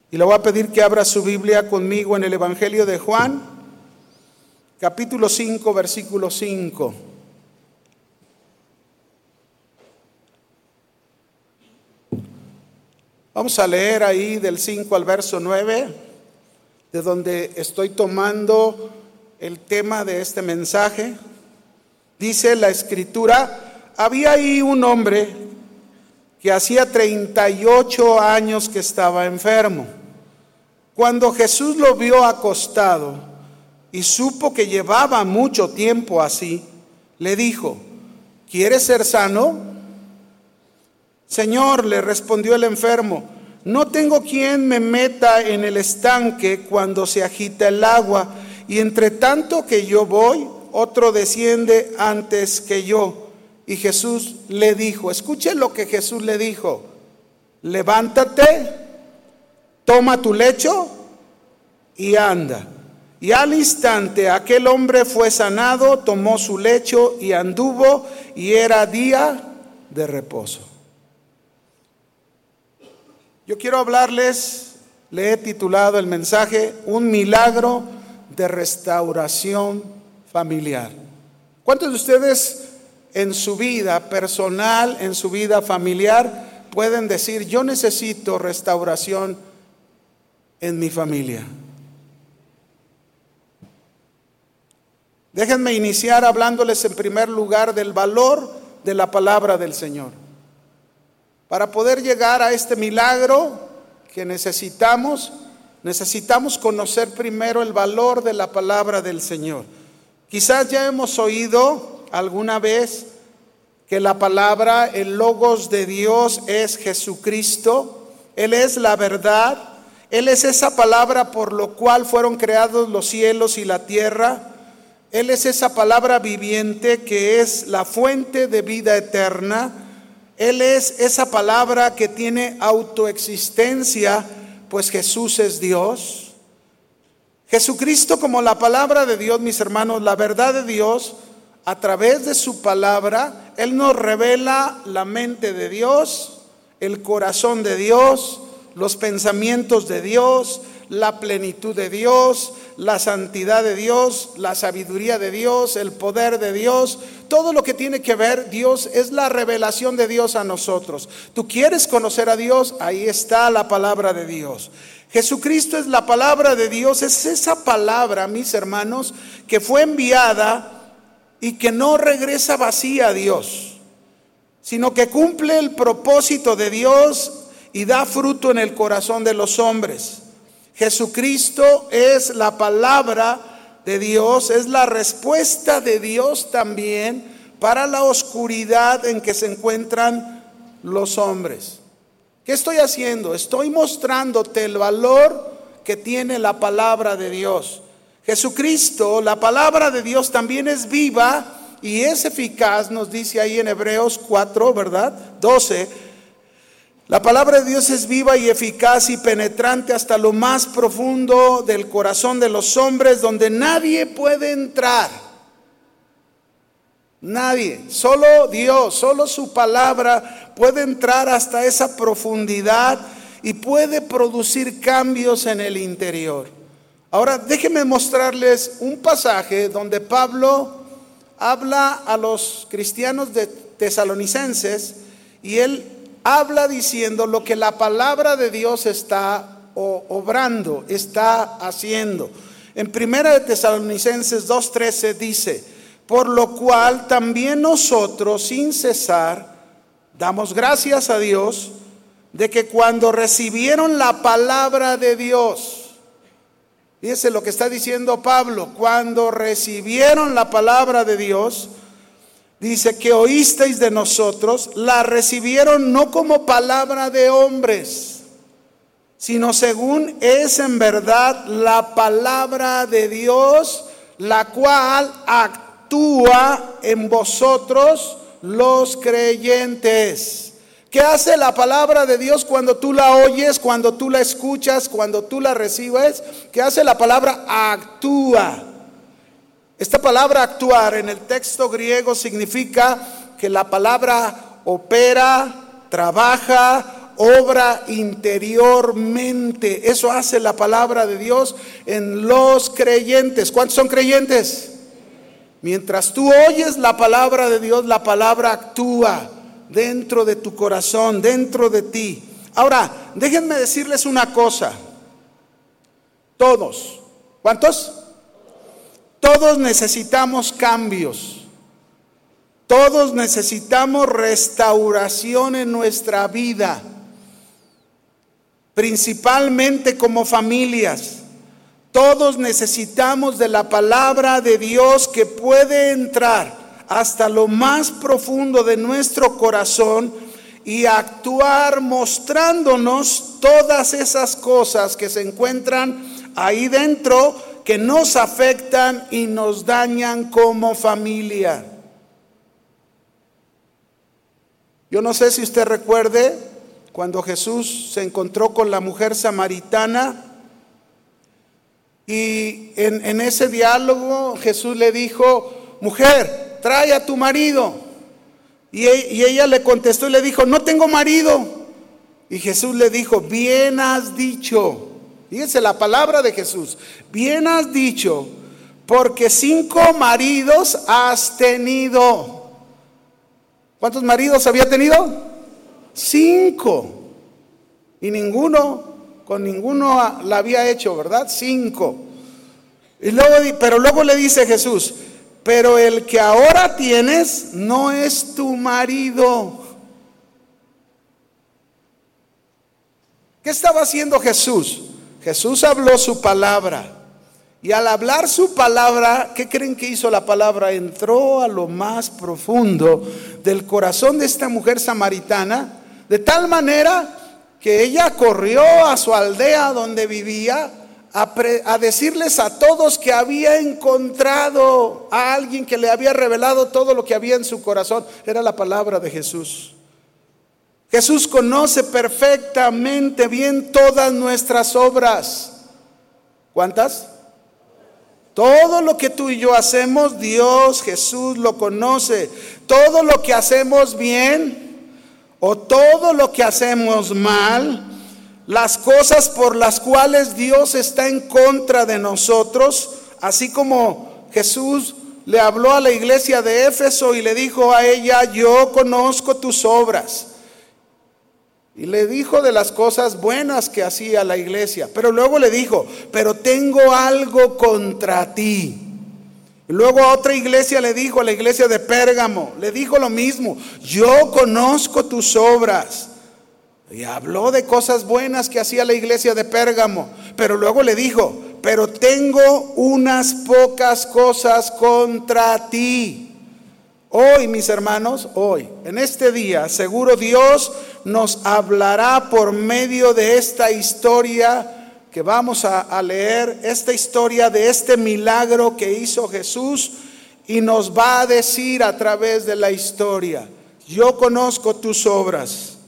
Y le voy a pedir que abra su Biblia conmigo en el Evangelio de Juan, capítulo 5, versículo 5. Vamos a leer ahí del 5 al verso 9, de donde estoy tomando el tema de este mensaje. Dice la Escritura: había ahí un hombre que hacía 38 años que estaba enfermo. Cuando Jesús lo vio acostado y supo que llevaba mucho tiempo así, le dijo: ¿quieres ser sano? Señor, le respondió el enfermo, no tengo quien me meta en el estanque cuando se agita el agua, y entre tanto que yo voy, otro desciende antes que yo. Y Jesús le dijo, escuche lo que Jesús le dijo: levántate, toma tu lecho y anda. Y al instante aquel hombre fue sanado, tomó su lecho y anduvo, y era día de reposo. Yo quiero hablarles, le he titulado el mensaje, un milagro de restauración familiar. ¿Cuántos de ustedes en su vida personal, en su vida familiar, pueden decir: yo necesito restauración en mi familia? Déjenme iniciar hablándoles en primer lugar del valor de la palabra del Señor. Para poder llegar a este milagro que necesitamos conocer primero el valor de la palabra del Señor. Quizás ya hemos oído alguna vez que la palabra, el logos de Dios, es Jesucristo. Él es la verdad. Él es esa palabra por lo cual fueron creados los cielos y la tierra. Él es esa palabra viviente que es la fuente de vida eterna. Él es esa palabra que tiene autoexistencia, pues Jesús es Dios. Jesucristo como la palabra de Dios, mis hermanos, la verdad de Dios, a través de su palabra, Él nos revela la mente de Dios, el corazón de Dios, los pensamientos de Dios, la plenitud de Dios, la santidad de Dios, la sabiduría de Dios, el poder de Dios. Todo lo que tiene que ver Dios es la revelación de Dios a nosotros. ¿Tú quieres conocer a Dios? Ahí está la palabra de Dios. Jesucristo es la palabra de Dios. Es esa palabra, mis hermanos, que fue enviada y que no regresa vacía a Dios, sino que cumple el propósito de Dios y da fruto en el corazón de los hombres. Jesucristo es la palabra de Dios, es la respuesta de Dios también para la oscuridad en que se encuentran los hombres. ¿Qué estoy haciendo? Estoy mostrándote el valor que tiene la palabra de Dios. Jesucristo, la palabra de Dios, también es viva y es eficaz, nos dice ahí en Hebreos 4, ¿verdad? 12. La palabra de Dios es viva y eficaz y penetrante hasta lo más profundo del corazón de los hombres, donde nadie puede entrar. Nadie, solo Dios, solo su palabra puede entrar hasta esa profundidad y puede producir cambios en el interior. Ahora déjenme mostrarles un pasaje donde Pablo habla a los cristianos de tesalonicenses y él habla diciendo lo que la palabra de Dios está obrando, está haciendo. En 1 Tesalonicenses 2:13 dice: por lo cual también nosotros sin cesar damos gracias a Dios de que cuando recibieron la palabra de Dios, fíjese lo que está diciendo Pablo, cuando recibieron la palabra de Dios, dice que oísteis de nosotros, la recibieron no como palabra de hombres, sino según es en verdad la palabra de Dios, la cual actúa en vosotros los creyentes. ¿Qué hace la palabra de Dios cuando tú la oyes, cuando tú la escuchas, cuando tú la recibes? ¿Qué hace la palabra? Actúa. Esta palabra actuar en el texto griego significa que la palabra opera, trabaja obra interiormente. Eso hace la palabra de Dios en los creyentes. ¿Cuántos son creyentes? Mientras tú oyes la palabra de Dios, la palabra actúa dentro de tu corazón, dentro de ti. Ahora, déjenme decirles una cosa. Todos, ¿cuántos? Todos necesitamos cambios. Todos necesitamos restauración en nuestra vida, principalmente como familias. Todos necesitamos de la palabra de Dios que puede entrar hasta lo más profundo de nuestro corazón y actuar mostrándonos todas esas cosas que se encuentran ahí dentro, que nos afectan y nos dañan como familia. Yo no sé si usted recuerde cuando Jesús se encontró con la mujer samaritana. Y en ese diálogo Jesús le dijo: mujer, trae a tu marido. Y ella le contestó y le dijo: no tengo marido. Y Jesús le dijo: bien has dicho. Fíjense la palabra de Jesús: bien has dicho, porque 5 maridos has tenido. ¿Cuántos maridos había tenido? 5. Y con ninguno la había hecho, ¿verdad? 5. Pero luego le dice Jesús: pero el que ahora tienes no es tu marido. ¿Qué estaba haciendo Jesús? Jesús habló su palabra. Y al hablar su palabra, ¿qué creen que hizo la palabra? Entró a lo más profundo del corazón de esta mujer samaritana, de tal manera que ella corrió a su aldea donde vivía a decirles a todos que había encontrado a alguien que le había revelado todo lo que había en su corazón. Era la palabra de Jesús. Jesús conoce perfectamente bien todas nuestras obras. ¿Cuántas? Todo lo que tú y yo hacemos, Dios, Jesús lo conoce. Todo lo que hacemos bien o todo lo que hacemos mal, las cosas por las cuales Dios está en contra de nosotros, así como Jesús le habló a la iglesia de Éfeso y le dijo a ella: yo conozco tus obras. Y le dijo de las cosas buenas que hacía la iglesia, pero luego le dijo: pero tengo algo contra ti. Y luego a otra iglesia le dijo, a la iglesia de Pérgamo, le dijo lo mismo: yo conozco tus obras. Y habló de cosas buenas que hacía la iglesia de Pérgamo, pero luego le dijo: pero tengo unas pocas cosas contra ti. Hoy, mis hermanos, hoy, en este día, seguro Dios nos hablará por medio de esta historia que vamos a leer, esta historia de este milagro que hizo Jesús, y nos va a decir a través de la historia: yo conozco tus obras.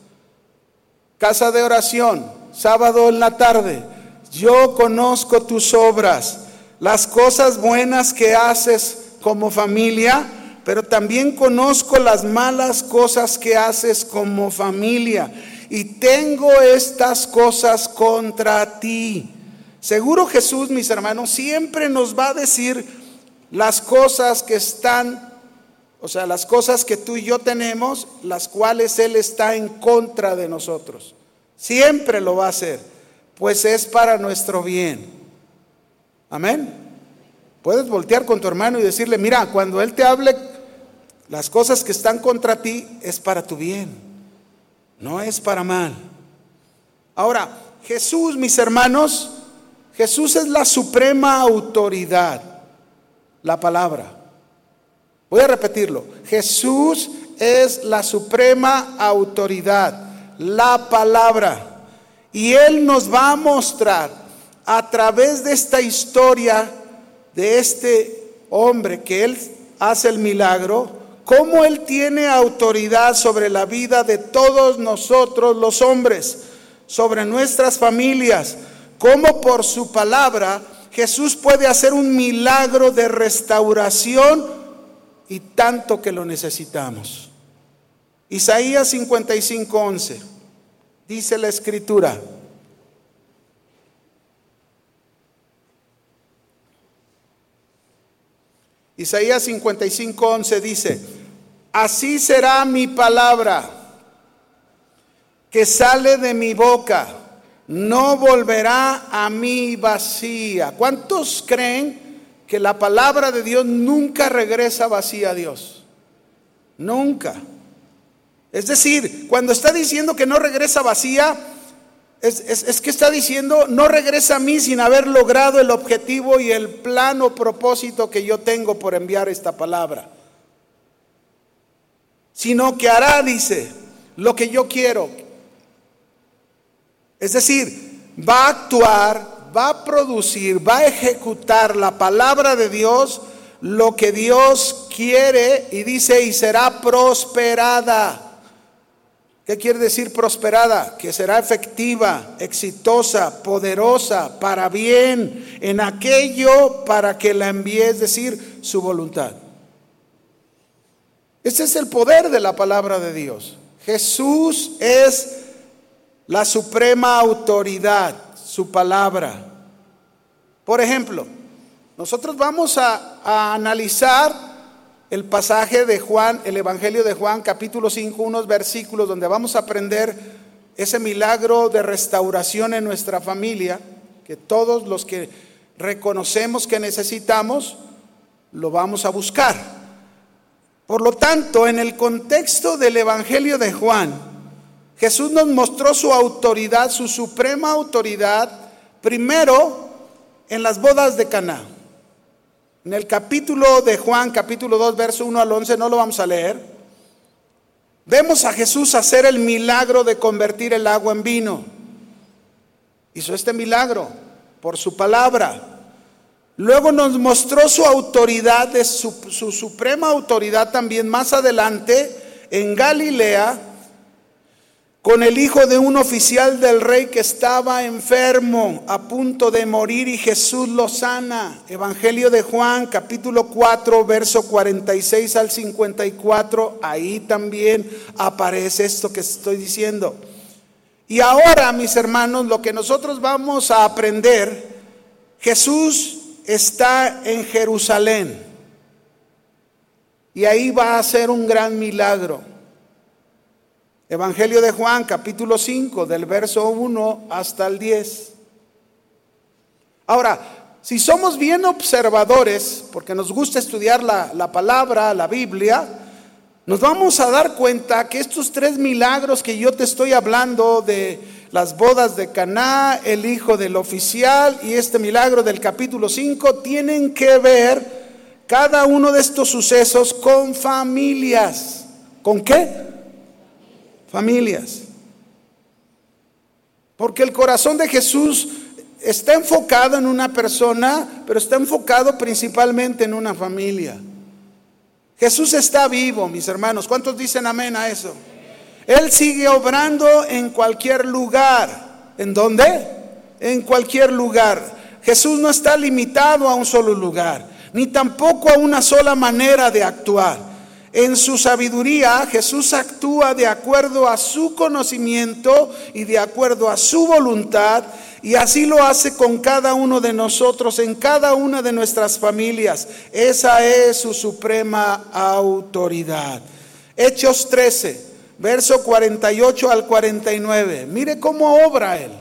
Casa de oración, sábado en la tarde: yo conozco tus obras, las cosas buenas que haces como familia, pero también conozco las malas cosas que haces como familia, y tengo estas cosas contra ti. Seguro Jesús, mis hermanos, siempre nos va a decir las cosas que están, o sea, las cosas que tú y yo tenemos, las cuales Él está en contra de nosotros. Siempre lo va a hacer, pues es para nuestro bien. Amén. Puedes voltear con tu hermano y decirle: mira, cuando Él te hable, las cosas que están contra ti es para tu bien, no es para mal. Ahora, Jesús, mis hermanos, Jesús es la suprema autoridad, la palabra. Voy a repetirlo: Jesús es la suprema autoridad, la palabra. Y Él nos va a mostrar a través de esta historia de este hombre que Él hace el milagro, cómo Él tiene autoridad sobre la vida de todos nosotros los hombres, sobre nuestras familias, cómo por su palabra Jesús puede hacer un milagro de restauración, y tanto que lo necesitamos. Isaías 55:11. dice la Escritura. Isaías 55:11 dice: así será mi palabra que sale de mi boca, no volverá a mí vacía. ¿Cuántos creen que la palabra de Dios nunca regresa vacía a Dios? Nunca. Es decir, cuando está diciendo que no regresa vacía, es que está diciendo no regresa a mí sin haber logrado el objetivo y el plan o propósito que yo tengo por enviar esta palabra, sino que hará, dice, lo que yo quiero. Es decir, va a actuar, va a producir, va a ejecutar la palabra de Dios, lo que Dios quiere, y dice, y será prosperada. ¿Qué quiere decir prosperada? Que será efectiva, exitosa, poderosa, para bien, en aquello para que la envíe, es decir, su voluntad. Ese es el poder de la palabra de Dios. Jesús es la suprema autoridad, su palabra. Por ejemplo, nosotros vamos a analizar el pasaje de Juan, el Evangelio de Juan, capítulo 5, unos versículos donde vamos a aprender ese milagro de restauración en nuestra familia, que todos los que reconocemos que necesitamos, lo vamos a buscar. Por lo tanto, en el contexto del Evangelio de Juan, Jesús nos mostró su autoridad, su suprema autoridad, primero en las bodas de Caná. En el capítulo de Juan, capítulo 2, verso 1 al 11, no lo vamos a leer. Vemos a Jesús hacer el milagro de convertir el agua en vino. Hizo este milagro por su palabra. Luego nos mostró su autoridad, su suprema autoridad también más adelante en Galilea, con el hijo de un oficial del rey que estaba enfermo, a punto de morir, y Jesús lo sana. Evangelio de Juan, capítulo 4, verso 46 al 54, ahí también aparece esto que estoy diciendo. Y ahora, mis hermanos, lo que nosotros vamos a aprender, Jesús está en Jerusalén, y ahí va a hacer un gran milagro. Evangelio de Juan, capítulo 5, del verso 1 hasta el 10. Ahora, si somos bien observadores, porque nos gusta estudiar la palabra, la Biblia, nos vamos a dar cuenta que estos tres milagros que yo te estoy hablando, de las bodas de Caná, el hijo del oficial y este milagro del capítulo 5, tienen que ver cada uno de estos sucesos con familias. ¿Con qué? Familias. Porque el corazón de Jesús está enfocado en una persona, pero está enfocado principalmente en una familia. Jesús está vivo, mis hermanos. ¿Cuántos dicen amén a eso? Él sigue obrando en cualquier lugar. ¿En dónde? En cualquier lugar. Jesús no está limitado a un solo lugar, ni tampoco a una sola manera de actuar. En su sabiduría, Jesús actúa de acuerdo a su conocimiento y de acuerdo a su voluntad, y así lo hace con cada uno de nosotros, en cada una de nuestras familias. Esa es su suprema autoridad. Hechos 13, verso 48 al 49. Mire cómo obra Él.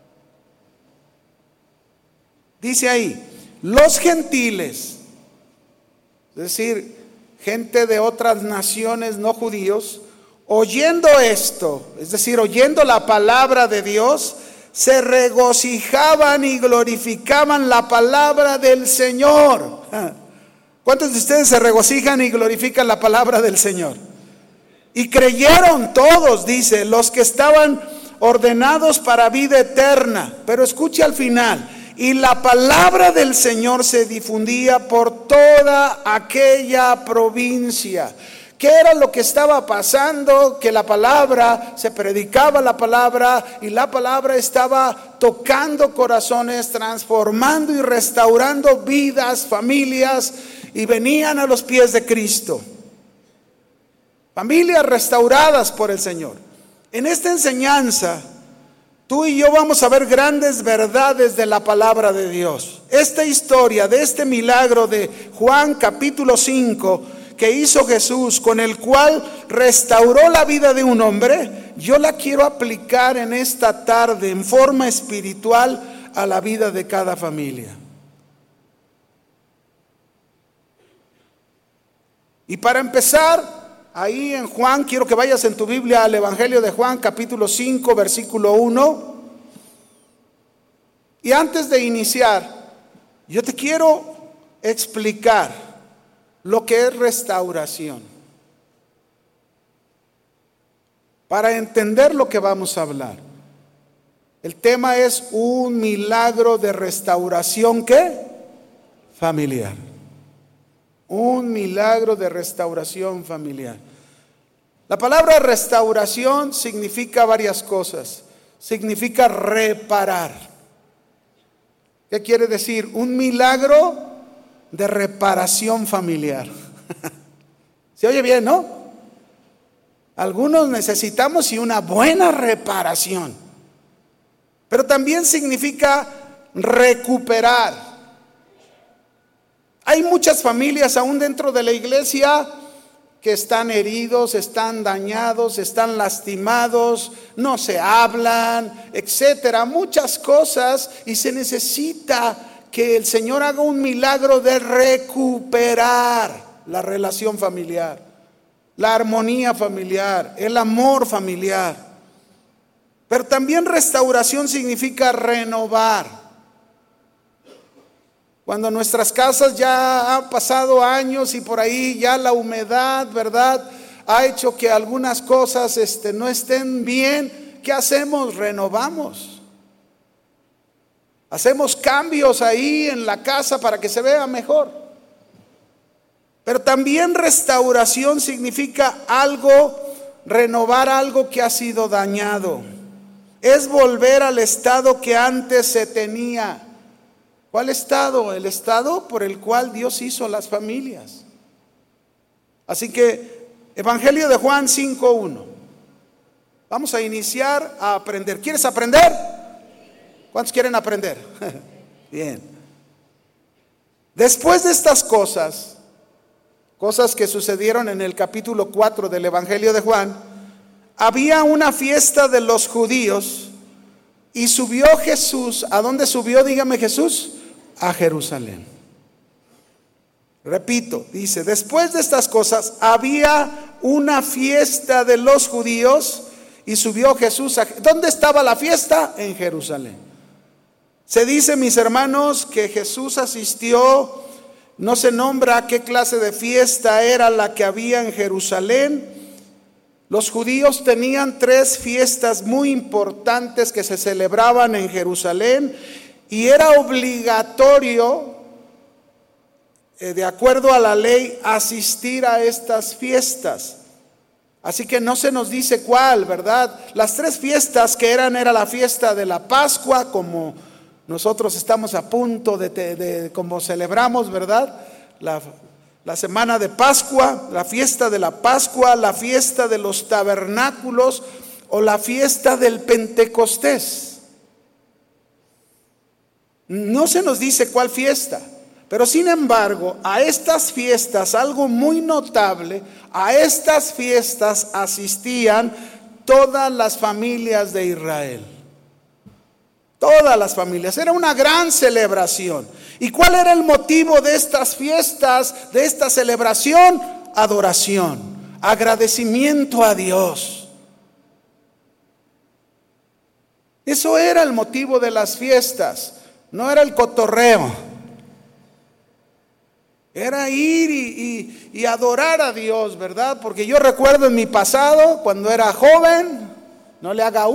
Dice ahí, los gentiles, es decir, gente de otras naciones no judíos, oyendo esto, es decir, oyendo la palabra de Dios, se regocijaban y glorificaban la palabra del Señor. ¿Cuántos de ustedes se regocijan y glorifican la palabra del Señor? Y creyeron todos, dice, los que estaban ordenados para vida eterna. Pero escuche al final. Y la palabra del Señor se difundía por toda aquella provincia. ¿Qué era lo que estaba pasando? Que la palabra, se predicaba la palabra, y la palabra estaba tocando corazones, transformando y restaurando vidas, familias, y venían a los pies de Cristo. Familias restauradas por el Señor. En esta enseñanza Tú y yo vamos a ver grandes verdades de la palabra de Dios. Esta historia de este milagro de Juan capítulo 5 que hizo Jesús, con el cual restauró la vida de un hombre, yo la quiero aplicar en esta tarde en forma espiritual a la vida de cada familia. Y para empezar, ahí en Juan, quiero que vayas en tu Biblia al Evangelio de Juan, capítulo 5, versículo 1. Y antes de iniciar, yo te quiero explicar lo que es restauración, para entender lo que vamos a hablar. El tema es un milagro de restauración, ¿qué? Familiar. Un milagro de restauración familiar. La palabra restauración significa varias cosas. Significa reparar. ¿Qué quiere decir? Un milagro de reparación familiar. ¿Se oye bien, no? Algunos necesitamos y una buena reparación. Pero también significa recuperar. Hay muchas familias aún dentro de la iglesia que están heridos, están dañados, están lastimados, no se hablan, etcétera, muchas cosas, y se necesita que el Señor haga un milagro de recuperar la relación familiar, la armonía familiar, el amor familiar. Pero también restauración significa renovar. Cuando nuestras casas ya han pasado años y por ahí ya la humedad, ¿verdad?, ha hecho que algunas cosas no estén bien, ¿qué hacemos? Renovamos. Hacemos cambios ahí en la casa para que se vea mejor. Pero también restauración significa algo, renovar algo que ha sido dañado. Es volver al estado que antes se tenía. ¿Cuál estado? El estado por el cual Dios hizo las familias. Así que, Evangelio de Juan 5:1. Vamos a iniciar a aprender. ¿Quieres aprender? ¿Cuántos quieren aprender? Bien. Después de estas cosas que sucedieron en el capítulo 4 del Evangelio de Juan, había una fiesta de los judíos y subió Jesús. ¿A dónde subió? Dígame, Jesús. A Jerusalén. Repito, dice, después de estas cosas había una fiesta de los judíos y subió Jesús a... ¿Dónde estaba la fiesta? En Jerusalén. Se dice, mis hermanos, que Jesús asistió, no se nombra qué clase de fiesta era la que había en Jerusalén. Los judíos tenían 3 fiestas muy importantes que se celebraban en Jerusalén. Y era obligatorio, de acuerdo a la ley, asistir a estas fiestas. Así que no se nos dice cuál, ¿verdad? Las 3 fiestas que era la fiesta de la Pascua, como nosotros estamos a punto de como celebramos, ¿verdad? La semana de Pascua, la fiesta de la Pascua, la fiesta de los tabernáculos o la fiesta del Pentecostés. No se nos dice cuál fiesta, pero sin embargo, a estas fiestas, algo muy notable, a estas fiestas asistían todas las familias de Israel. Todas las familias, era una gran celebración. ¿Y cuál era el motivo de estas fiestas, de esta celebración? Adoración, agradecimiento a Dios. Eso era el motivo de las fiestas. No era el cotorreo, era ir y adorar a Dios, ¿verdad? Porque yo recuerdo en mi pasado, cuando era joven, no le haga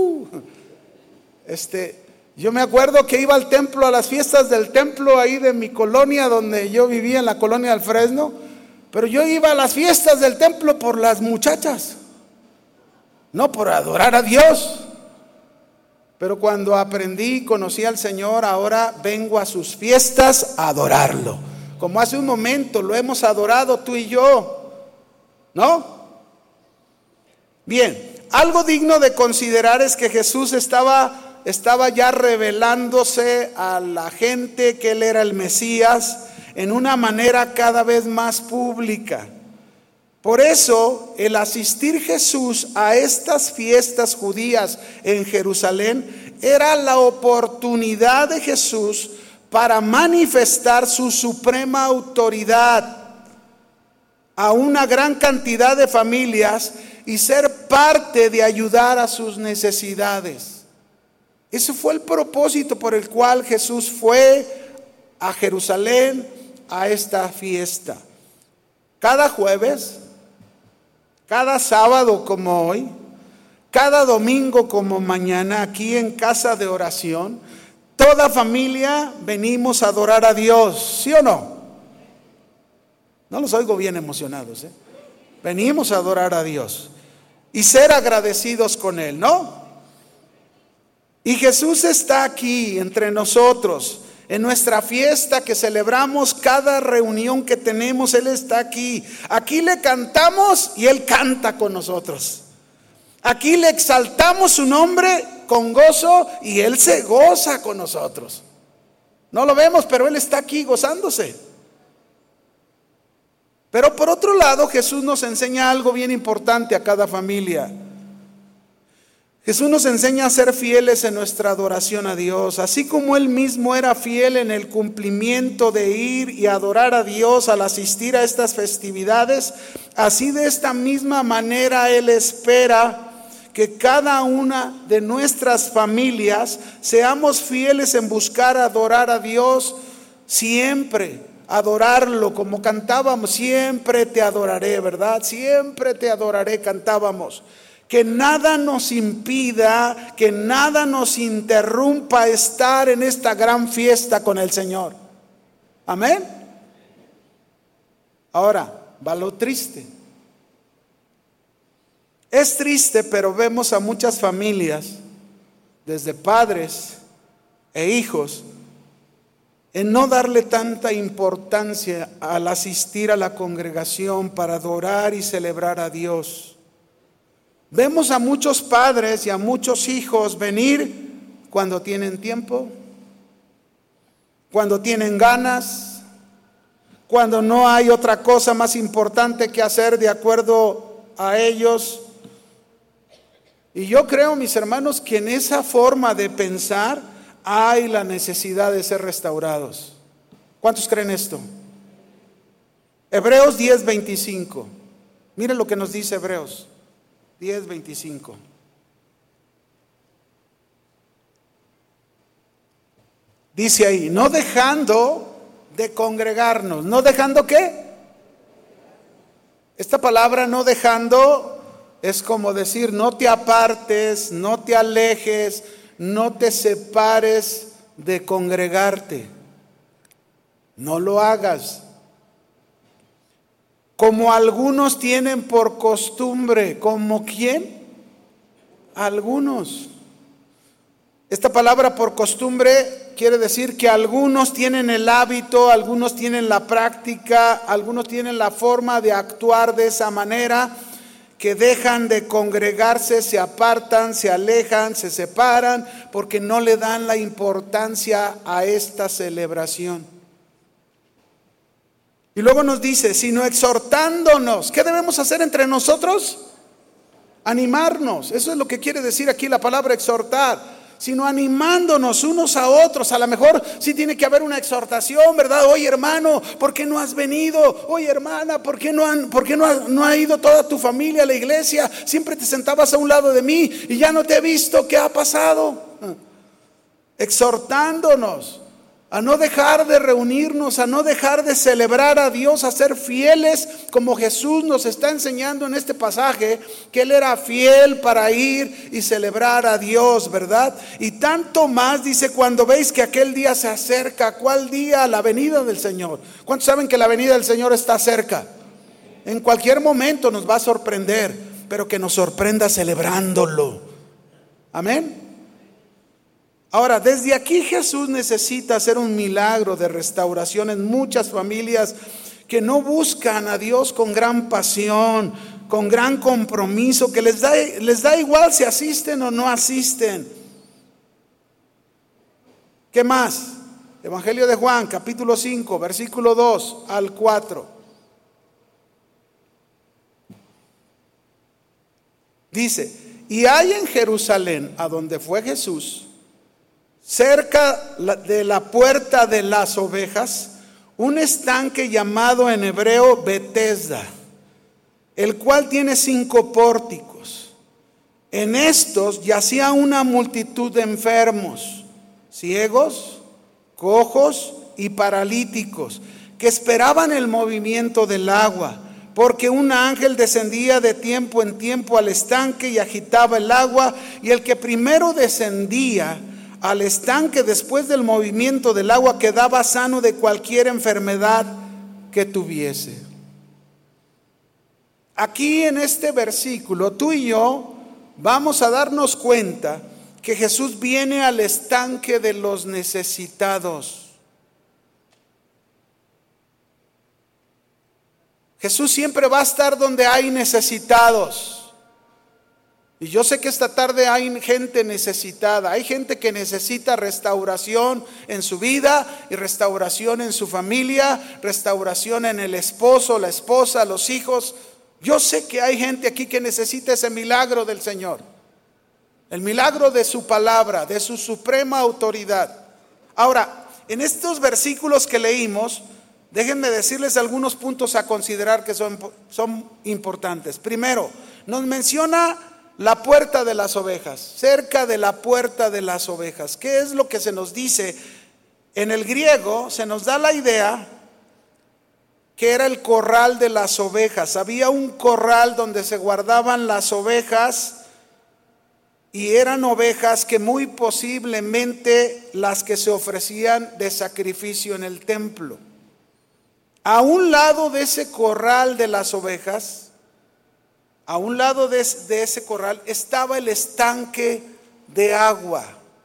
yo me acuerdo que iba al templo, a las fiestas del templo ahí de mi colonia, donde yo vivía, en la colonia del Fresno, pero yo iba a las fiestas del templo por las muchachas, no por adorar a Dios. Pero cuando aprendí y conocí al Señor, ahora vengo a sus fiestas a adorarlo. Como hace un momento lo hemos adorado tú y yo, ¿no? Bien, Algo digno de considerar es que Jesús estaba ya revelándose a la gente que Él era el Mesías en una manera cada vez más pública. Por eso, el asistir Jesús a estas fiestas judías en Jerusalén era la oportunidad de Jesús para manifestar su suprema autoridad a una gran cantidad de familias y ser parte de ayudar a sus necesidades. Ese fue el propósito por el cual Jesús fue a Jerusalén a esta fiesta. Cada jueves, cada sábado como hoy, cada domingo como mañana, aquí en casa de oración, toda familia venimos a adorar a Dios, ¿sí o no? No los oigo bien emocionados, ¿eh? Venimos a adorar a Dios y ser agradecidos con Él, ¿no? Y Jesús está aquí entre nosotros. En nuestra fiesta que celebramos, cada reunión que tenemos, Él está aquí. Aquí le cantamos y Él canta con nosotros. Aquí le exaltamos su nombre con gozo y Él se goza con nosotros. No lo vemos, pero Él está aquí gozándose. Pero por otro lado, Jesús nos enseña algo bien importante a cada familia. Jesús nos enseña a ser fieles en nuestra adoración a Dios, así como Él mismo era fiel en el cumplimiento de ir y adorar a Dios al asistir a estas festividades. Así de esta misma manera Él espera que cada una de nuestras familias seamos fieles en buscar adorar a Dios siempre, adorarlo como cantábamos, siempre te adoraré, ¿verdad? Siempre te adoraré, cantábamos. Que nada nos impida, que nada nos interrumpa estar en esta gran fiesta con el Señor. Amén. Ahora, va lo triste. Es triste, pero vemos a muchas familias, desde padres e hijos, en no darle tanta importancia al asistir a la congregación para adorar y celebrar a Dios. Vemos a muchos padres y a muchos hijos venir cuando tienen tiempo, cuando tienen ganas, cuando no hay otra cosa más importante que hacer de acuerdo a ellos. Y yo creo, mis hermanos, que en esa forma de pensar hay la necesidad de ser restaurados. ¿Cuántos creen esto? Hebreos 10:25. Miren lo que nos dice Hebreos 10:25. Dice ahí, no dejando de congregarnos. ¿No dejando qué? Esta palabra no dejando es como decir, no te apartes, no te alejes, no te separes de congregarte. No lo hagas. Como algunos tienen por costumbre. ¿Como quién? Algunos. Esta palabra por costumbre quiere decir que algunos tienen el hábito, algunos tienen la práctica, algunos tienen la forma de actuar de esa manera, que dejan de congregarse, se apartan, se alejan, se separan, porque no le dan la importancia a esta celebración. Y luego nos dice, sino exhortándonos. ¿Qué debemos hacer entre nosotros? Animarnos. Eso es lo que quiere decir aquí la palabra exhortar. Sino animándonos unos a otros. A lo mejor sí tiene que haber una exhortación, ¿verdad? Oye, hermano, ¿por qué no has venido? Oye, hermana, ¿por qué no ha ido toda tu familia a la iglesia? Siempre te sentabas a un lado de mí y ya no te he visto. ¿Qué ha pasado? Exhortándonos a no dejar de reunirnos, a no dejar de celebrar a Dios, a ser fieles, como Jesús nos está enseñando en este pasaje, que Él era fiel para ir y celebrar a Dios, ¿verdad? Y tanto más, dice, cuando veis que aquel día se acerca. ¿Cuál día? La venida del Señor. ¿Cuántos saben que la venida del Señor está cerca? En cualquier momento nos va a sorprender, pero que nos sorprenda celebrándolo. Amén. Ahora, desde aquí Jesús necesita hacer un milagro de restauración en muchas familias que no buscan a Dios con gran pasión, con gran compromiso, que les da igual si asisten o no asisten. ¿Qué más? Evangelio de Juan, capítulo 5, versículo 2 al 4. Dice: y hay en Jerusalén, a donde fue Jesús, cerca de la puerta de las ovejas, un estanque llamado en hebreo Betesda, el cual tiene 5 pórticos. En estos yacía una multitud de enfermos, ciegos, cojos y paralíticos, que esperaban el movimiento del agua, porque un ángel descendía de tiempo en tiempo al estanque y agitaba el agua, y el que primero descendía al estanque después del movimiento del agua quedaba sano de cualquier enfermedad que tuviese. Aquí en este versículo, tú y yo vamos a darnos cuenta que Jesús viene al estanque de los necesitados. Jesús siempre va a estar donde hay necesitados. Y yo sé que esta tarde hay gente necesitada, hay gente que necesita restauración en su vida y restauración en su familia, restauración en el esposo, la esposa, los hijos. Yo sé que hay gente aquí que necesita ese milagro del Señor, el milagro de su palabra, de su suprema autoridad. Ahora, en estos versículos que leímos, déjenme decirles algunos puntos a considerar que son importantes. Primero, nos menciona la puerta de las ovejas, cerca de la puerta de las ovejas. ¿Qué es lo que se nos dice? En el griego se nos da la idea que era el corral de las ovejas. Había un corral donde se guardaban las ovejas, y eran ovejas que muy posiblemente las que se ofrecían de sacrificio en el templo. A un lado de ese corral de las ovejas, a un lado de ese corral estaba el estanque de agua.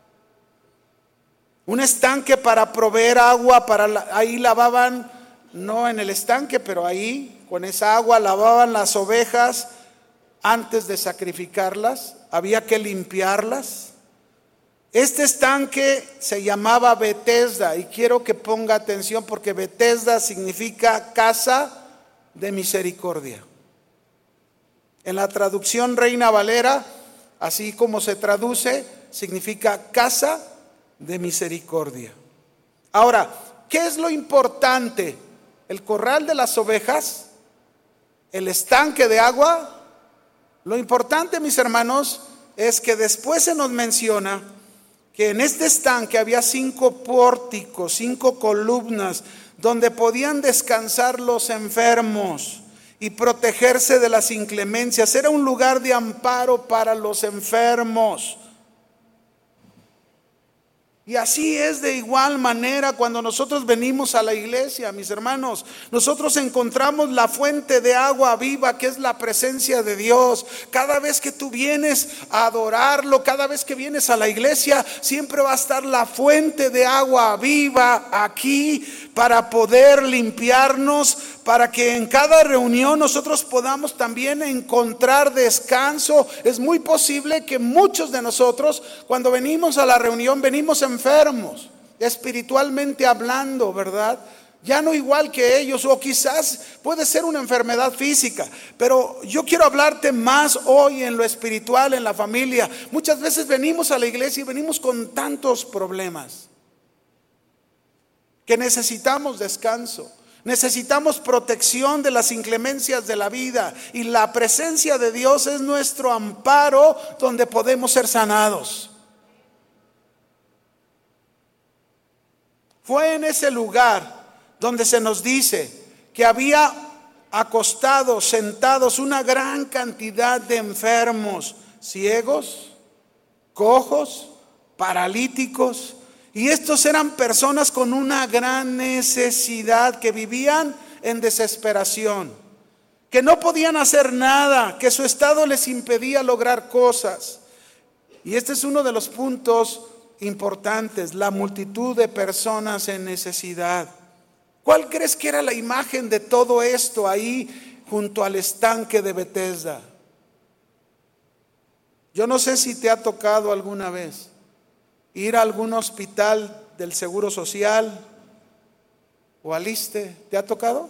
Un estanque para proveer agua, ahí lavaban, no en el estanque, pero ahí con esa agua lavaban las ovejas antes de sacrificarlas. Había que limpiarlas. Este estanque se llamaba Betesda, y quiero que ponga atención porque Betesda significa casa de misericordia. En la traducción Reina Valera, así como se traduce, significa casa de misericordia. Ahora, ¿qué es lo importante? ¿El corral de las ovejas? ¿El estanque de agua? Lo importante, mis hermanos, es que después se nos menciona que en este estanque había 5 pórticos, 5 columnas, donde podían descansar los enfermos y protegerse de las inclemencias. Era un lugar de amparo para los enfermos. Y así es de igual manera cuando nosotros venimos a la iglesia, mis hermanos. Nosotros encontramos la fuente de agua viva, que es la presencia de Dios. Cada vez que tú vienes a adorarlo, cada vez que vienes a la iglesia, siempre va a estar la fuente de agua viva aquí para poder limpiarnos, para que en cada reunión nosotros podamos también encontrar descanso. Es muy posible que muchos de nosotros, cuando venimos a la reunión, venimos enfermos, espiritualmente hablando, ¿verdad? Ya no igual que ellos, o quizás puede ser una enfermedad física, pero yo quiero hablarte más hoy en lo espiritual, en la familia. Muchas veces venimos a la iglesia y venimos con tantos problemas que necesitamos descanso. Necesitamos protección de las inclemencias de la vida, y la presencia de Dios es nuestro amparo donde podemos ser sanados. Fue en ese lugar donde se nos dice que había acostados, sentados, una gran cantidad de enfermos, ciegos, cojos, paralíticos. Y estos eran personas con una gran necesidad, que vivían en desesperación, que no podían hacer nada, que su estado les impedía lograr cosas. Y este es uno de los puntos importantes, la multitud de personas en necesidad. ¿Cuál crees que era la imagen de todo esto ahí junto al estanque de Betesda. Yo no sé si te ha tocado alguna vez ir a algún hospital del Seguro Social o al ISSSTE. ¿Te ha tocado?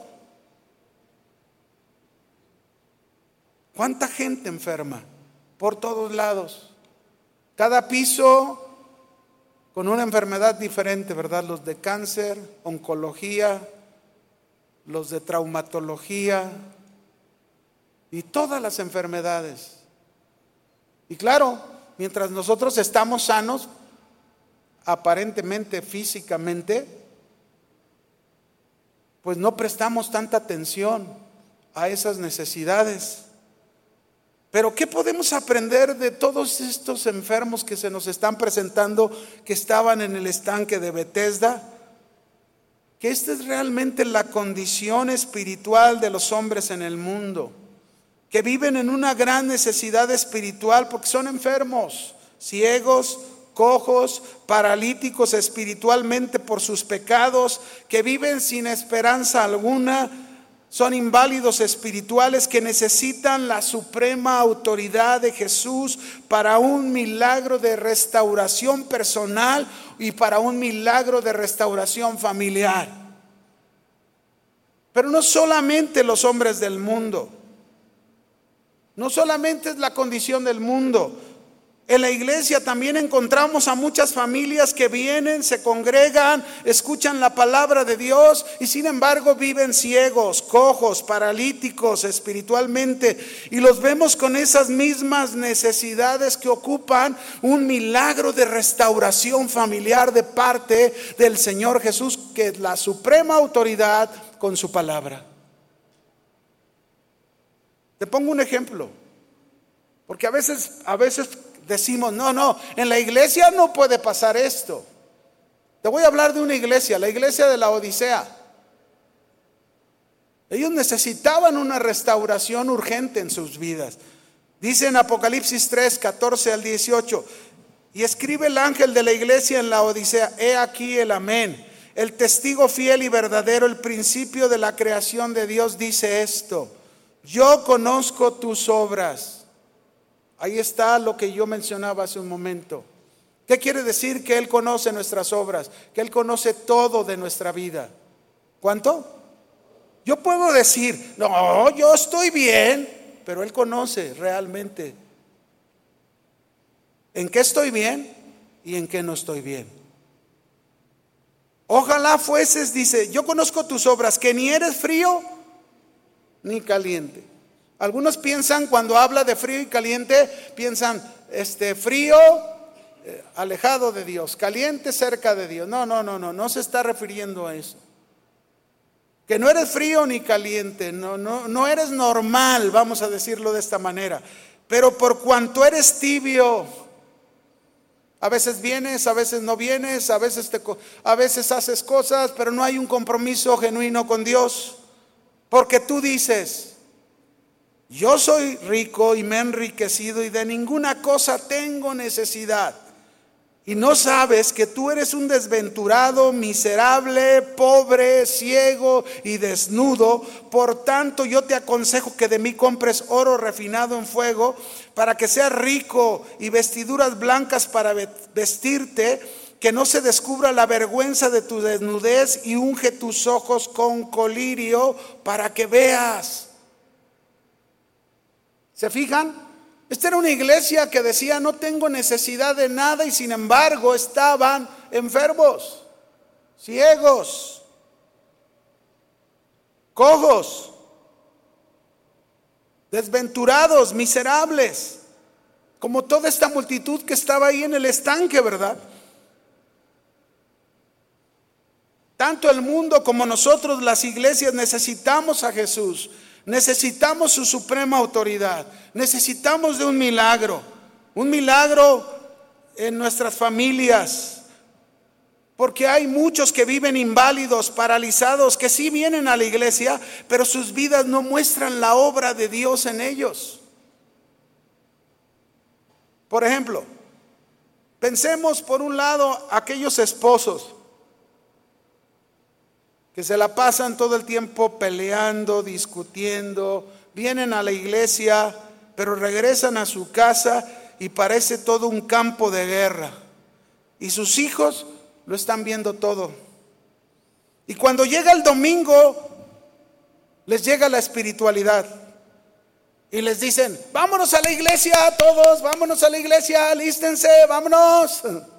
¿Cuánta gente enferma? Por todos lados. Cada piso con una enfermedad diferente, ¿verdad? Los de cáncer, oncología, los de traumatología y todas las enfermedades. Y claro, mientras nosotros estamos sanos, aparentemente, físicamente, pues no prestamos tanta atención a esas necesidades. Pero ¿qué podemos aprender de todos estos enfermos que se nos están presentando, que estaban en el estanque de Betesda? Que esta es realmente la condición espiritual de los hombres en el mundo, que viven en una gran necesidad espiritual porque son enfermos, ciegos, cojos, paralíticos espiritualmente por sus pecados, que viven sin esperanza alguna. Son inválidos espirituales que necesitan la suprema autoridad de Jesús para un milagro de restauración personal y para un milagro de restauración familiar. Pero no solamente los hombres del mundo, no solamente es la condición del mundo. En la iglesia también encontramos a muchas familias que vienen, se congregan, escuchan la palabra de Dios y sin embargo viven ciegos, cojos, paralíticos espiritualmente, y los vemos con esas mismas necesidades que ocupan un milagro de restauración familiar de parte del Señor Jesús, que es la suprema autoridad con su palabra. Te pongo un ejemplo, porque a veces decimos, no, en la iglesia no puede pasar esto. Te voy a hablar de una iglesia, la iglesia de la Odisea. Ellos necesitaban una restauración urgente en sus vidas. Dice en Apocalipsis 3, 14 al 18, y escribe el ángel de la iglesia en la Odisea: he aquí el amén, el testigo fiel y verdadero, el principio de la creación de Dios, dice esto: yo conozco tus obras. Ahí está lo que yo mencionaba hace un momento. ¿Qué quiere decir? Que Él conoce nuestras obras, que Él conoce todo de nuestra vida. ¿Cuánto? Yo puedo decir, no, yo estoy bien, pero Él conoce realmente en qué estoy bien y en qué no estoy bien. Ojalá fueses, dice, yo conozco tus obras, que ni eres frío ni caliente. Algunos piensan, cuando habla de frío y caliente, piensan frío alejado de Dios, caliente cerca de Dios. No se está refiriendo a eso. Que no eres frío ni caliente, no eres normal, vamos a decirlo de esta manera. Pero por cuanto eres tibio, a veces vienes, a veces no vienes, a veces haces cosas, pero no hay un compromiso genuino con Dios. Porque tú dices, yo soy rico y me he enriquecido y de ninguna cosa tengo necesidad. Y no sabes que tú eres un desventurado, miserable, pobre, ciego y desnudo. Por tanto, yo te aconsejo que de mí compres oro refinado en fuego, para que seas rico, y vestiduras blancas para vestirte, que no se descubra la vergüenza de tu desnudez, y unge tus ojos con colirio para que veas. ¿Se fijan? Esta era una iglesia que decía, no tengo necesidad de nada, y sin embargo estaban enfermos, ciegos, cojos, desventurados, miserables, como toda esta multitud que estaba ahí en el estanque, ¿verdad? Tanto el mundo como nosotros, las iglesias, necesitamos a Jesús. Necesitamos su suprema autoridad. Necesitamos de un milagro en nuestras familias. Porque hay muchos que viven inválidos, paralizados, que sí vienen a la iglesia, pero sus vidas no muestran la obra de Dios en ellos. Por ejemplo, pensemos por un lado aquellos esposos que se la pasan todo el tiempo peleando, discutiendo, vienen a la iglesia, pero regresan a su casa y parece todo un campo de guerra. Y sus hijos lo están viendo todo. Y cuando llega el domingo, les llega la espiritualidad. Y les dicen, vámonos a la iglesia todos, vámonos a la iglesia, alístense, vámonos.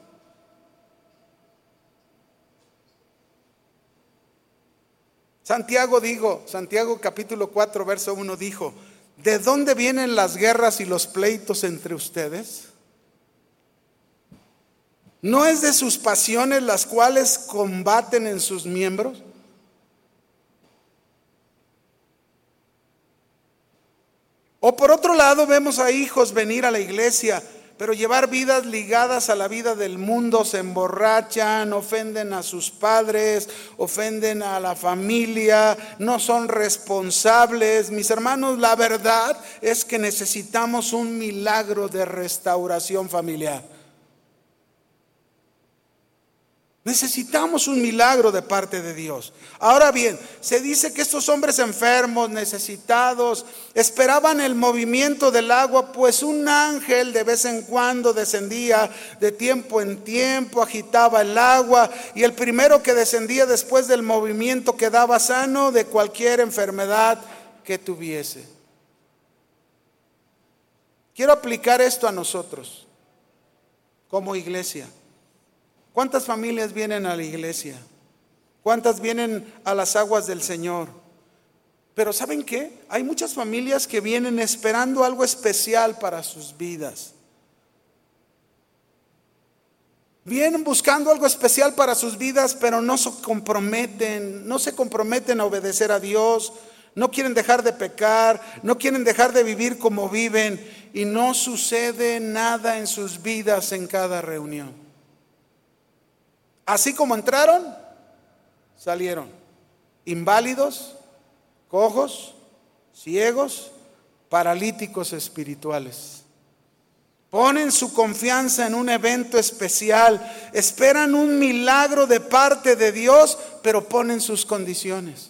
Santiago capítulo 4, verso 1 dijo, ¿de dónde vienen las guerras y los pleitos entre ustedes? ¿No es de sus pasiones las cuales combaten en sus miembros? O por otro lado vemos a hijos venir a la iglesia, pero llevar vidas ligadas a la vida del mundo, se emborrachan, ofenden a sus padres, ofenden a la familia, no son responsables. Mis hermanos, la verdad es que necesitamos un milagro de restauración familiar. Necesitamos un milagro de parte de Dios. Ahora bien, se dice que estos hombres enfermos, necesitados, esperaban el movimiento del agua, pues un ángel de vez en cuando descendía de tiempo en tiempo, agitaba el agua, y el primero que descendía después del movimiento quedaba sano de cualquier enfermedad que tuviese. Quiero aplicar esto a nosotros como iglesia. ¿Cuántas familias vienen a la iglesia? ¿Cuántas vienen a las aguas del Señor? Pero ¿saben qué? Hay muchas familias que vienen esperando algo especial para sus vidas. Vienen buscando algo especial para sus vidas, pero no se comprometen a obedecer a Dios, no quieren dejar de pecar, no quieren dejar de vivir como viven, y no sucede nada en sus vidas en cada reunión. Así como entraron, salieron inválidos, cojos, ciegos, paralíticos espirituales. Ponen su confianza en un evento especial, esperan un milagro de parte de Dios, pero ponen sus condiciones.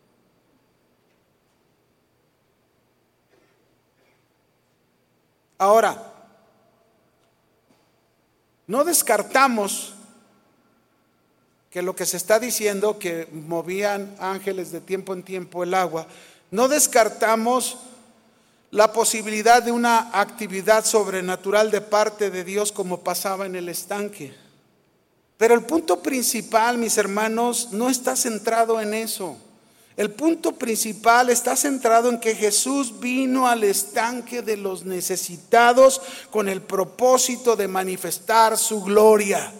Ahora, no descartamos que lo que se está diciendo, que movían ángeles de tiempo en tiempo el agua, no descartamos la posibilidad de una actividad sobrenatural de parte de Dios como pasaba en el estanque. Pero el punto principal, mis hermanos, no está centrado en eso. El punto principal está centrado en que Jesús vino al estanque de los necesitados con el propósito de manifestar su gloria.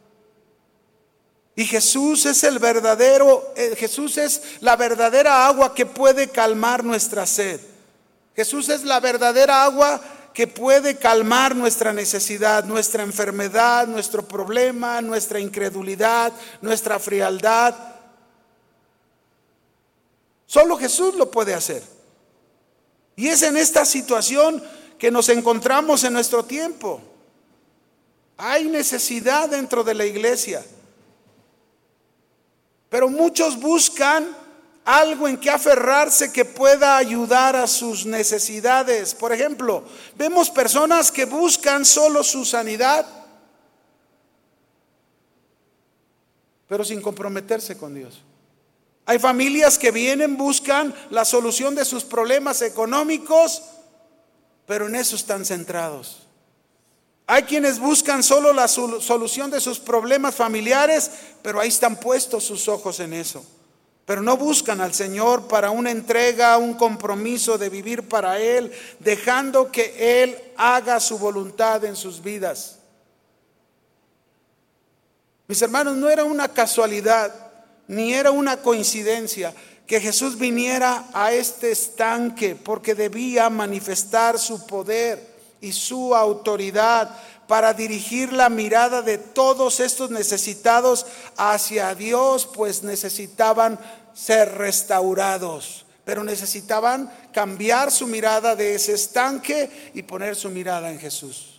Y Jesús es Jesús es la verdadera agua que puede calmar nuestra sed. Jesús es la verdadera agua que puede calmar nuestra necesidad, nuestra enfermedad, nuestro problema, nuestra incredulidad, nuestra frialdad. Solo Jesús lo puede hacer. Y es en esta situación que nos encontramos en nuestro tiempo. Hay necesidad dentro de la iglesia. Pero muchos buscan algo en que aferrarse que pueda ayudar a sus necesidades. Por ejemplo, vemos personas que buscan solo su sanidad, pero sin comprometerse con Dios. Hay familias que vienen, buscan la solución de sus problemas económicos, pero en eso están centrados. Hay quienes buscan solo la solución de sus problemas familiares, pero ahí están puestos sus ojos en eso. Pero no buscan al Señor para una entrega, un compromiso de vivir para Él, dejando que Él haga su voluntad en sus vidas. Mis hermanos, no era una casualidad, ni era una coincidencia que Jesús viniera a este estanque, porque debía manifestar su poder y su autoridad para dirigir la mirada de todos estos necesitados hacia Dios, pues necesitaban ser restaurados, pero necesitaban cambiar su mirada de ese estanque y poner su mirada en Jesús.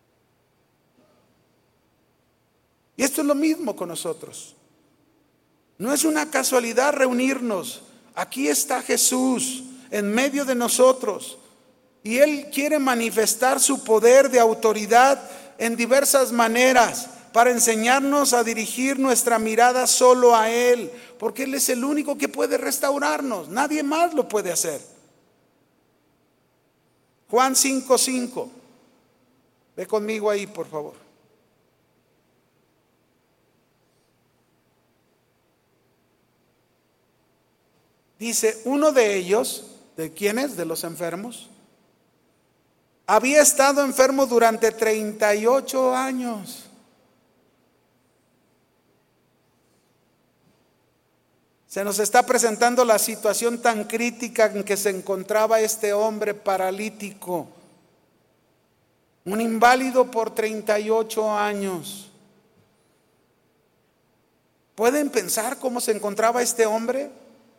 Y esto es lo mismo con nosotros. No es una casualidad reunirnos. Aquí está Jesús en medio de nosotros. Y Él quiere manifestar su poder de autoridad en diversas maneras para enseñarnos a dirigir nuestra mirada solo a Él, porque Él es el único que puede restaurarnos. Nadie más lo puede hacer. Juan 5:5. Ve conmigo ahí, por favor. Dice, uno de ellos, ¿de quiénes? De los enfermos, había estado enfermo durante 38 años. Se nos está presentando la situación tan crítica en que se encontraba este hombre paralítico, un inválido por 38 años. ¿Pueden pensar cómo se encontraba este hombre?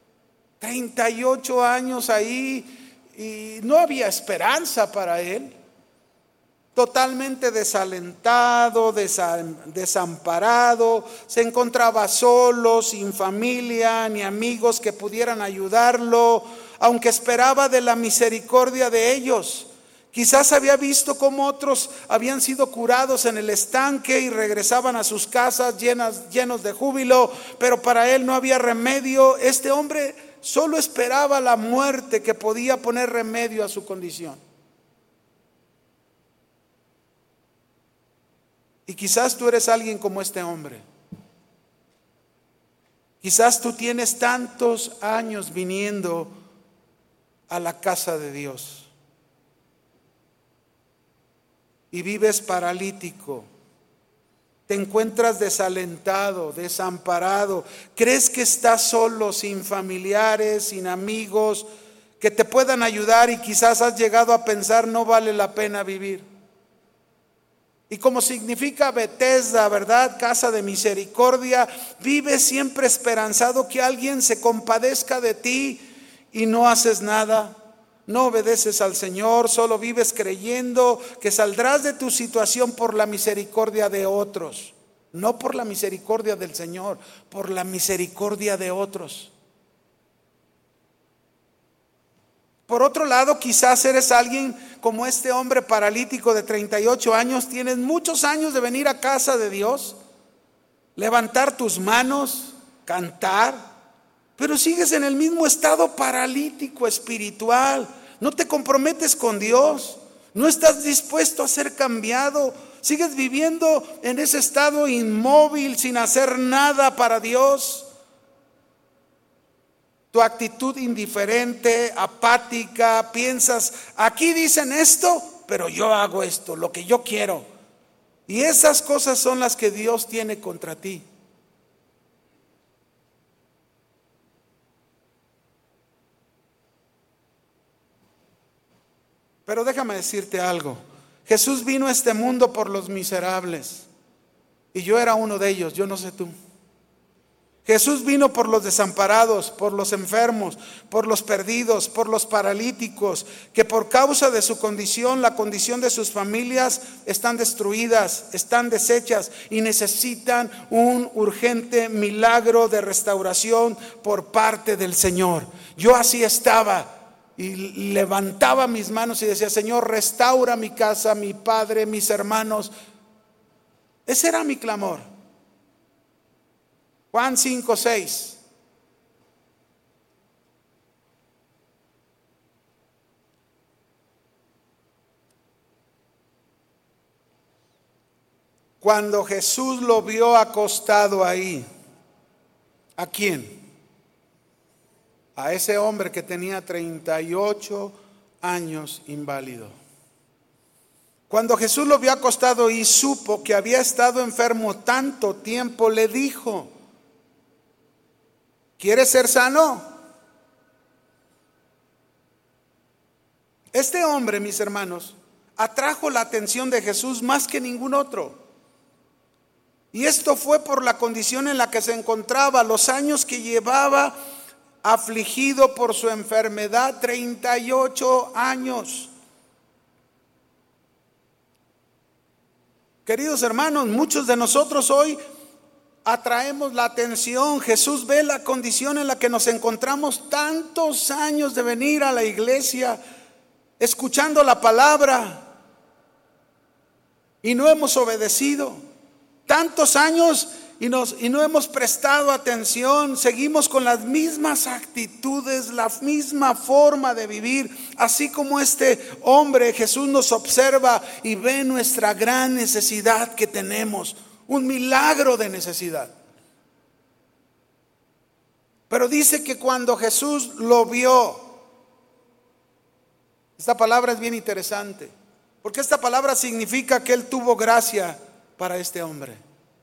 38 años ahí y no había esperanza para él. Totalmente desalentado, desamparado, se encontraba solo, sin familia ni amigos que pudieran ayudarlo, aunque esperaba de la misericordia de ellos. Quizás había visto cómo otros habían sido curados en el estanque y regresaban a sus casas llenos de júbilo, pero para él no había remedio. Este hombre solo esperaba la muerte que podía poner remedio a su condición. Y quizás tú eres alguien como este hombre. Quizás tú tienes tantos años viniendo a la casa de Dios y vives paralítico. Te encuentras desalentado, desamparado. Crees que estás solo, sin familiares, sin amigos que te puedan ayudar, y quizás has llegado a pensar no vale la pena vivir. Y como significa Bethesda, ¿verdad? Casa de misericordia, vives siempre esperanzado que alguien se compadezca de ti y no haces nada. No obedeces al Señor, solo vives creyendo que saldrás de tu situación por la misericordia de otros. No por la misericordia del Señor, por la misericordia de otros. Por otro lado, quizás eres alguien como este hombre paralítico de 38 años. Tienes muchos años de venir a casa de Dios, levantar tus manos, cantar, pero sigues en el mismo estado paralítico espiritual. No te comprometes con Dios, no estás dispuesto a ser cambiado. Sigues viviendo en ese estado inmóvil, sin hacer nada para Dios. Tu actitud indiferente, apática, piensas, aquí dicen esto, pero yo hago esto, lo que yo quiero. Y esas cosas son las que Dios tiene contra ti. Pero déjame decirte algo. Jesús vino a este mundo por los miserables. Y yo era uno de ellos, yo no sé tú. Jesús vino por los desamparados, por los enfermos, por los perdidos, por los paralíticos, que por causa de su condición, la condición de sus familias, están destruidas, están deshechas y necesitan un urgente milagro de restauración por parte del Señor. Yo así estaba y levantaba mis manos y decía, Señor, restaura mi casa, mi padre, mis hermanos. Ese era mi clamor. Juan 5:6. Cuando Jesús lo vio acostado ahí, ¿a quién? A ese hombre que tenía 38 años inválido. Cuando Jesús lo vio acostado y supo que había estado enfermo tanto tiempo, le dijo, ¿quieres ser sano? Este hombre, mis hermanos, atrajo la atención de Jesús más que ningún otro. Y esto fue por la condición en la que se encontraba, los años que llevaba afligido por su enfermedad, 38 años. Queridos hermanos, muchos de nosotros hoy atraemos la atención. Jesús ve la condición en la que nos encontramos, tantos años de venir a la iglesia, escuchando la palabra, y no hemos obedecido. Tantos años y no hemos prestado atención. Seguimos con las mismas actitudes, la misma forma de vivir. Así como este hombre, Jesús nos observa y ve nuestra gran necesidad que tenemos. Un milagro de necesidad. Pero dice que cuando Jesús lo vio, esta palabra es bien interesante, porque esta palabra significa que Él tuvo gracia para este hombre.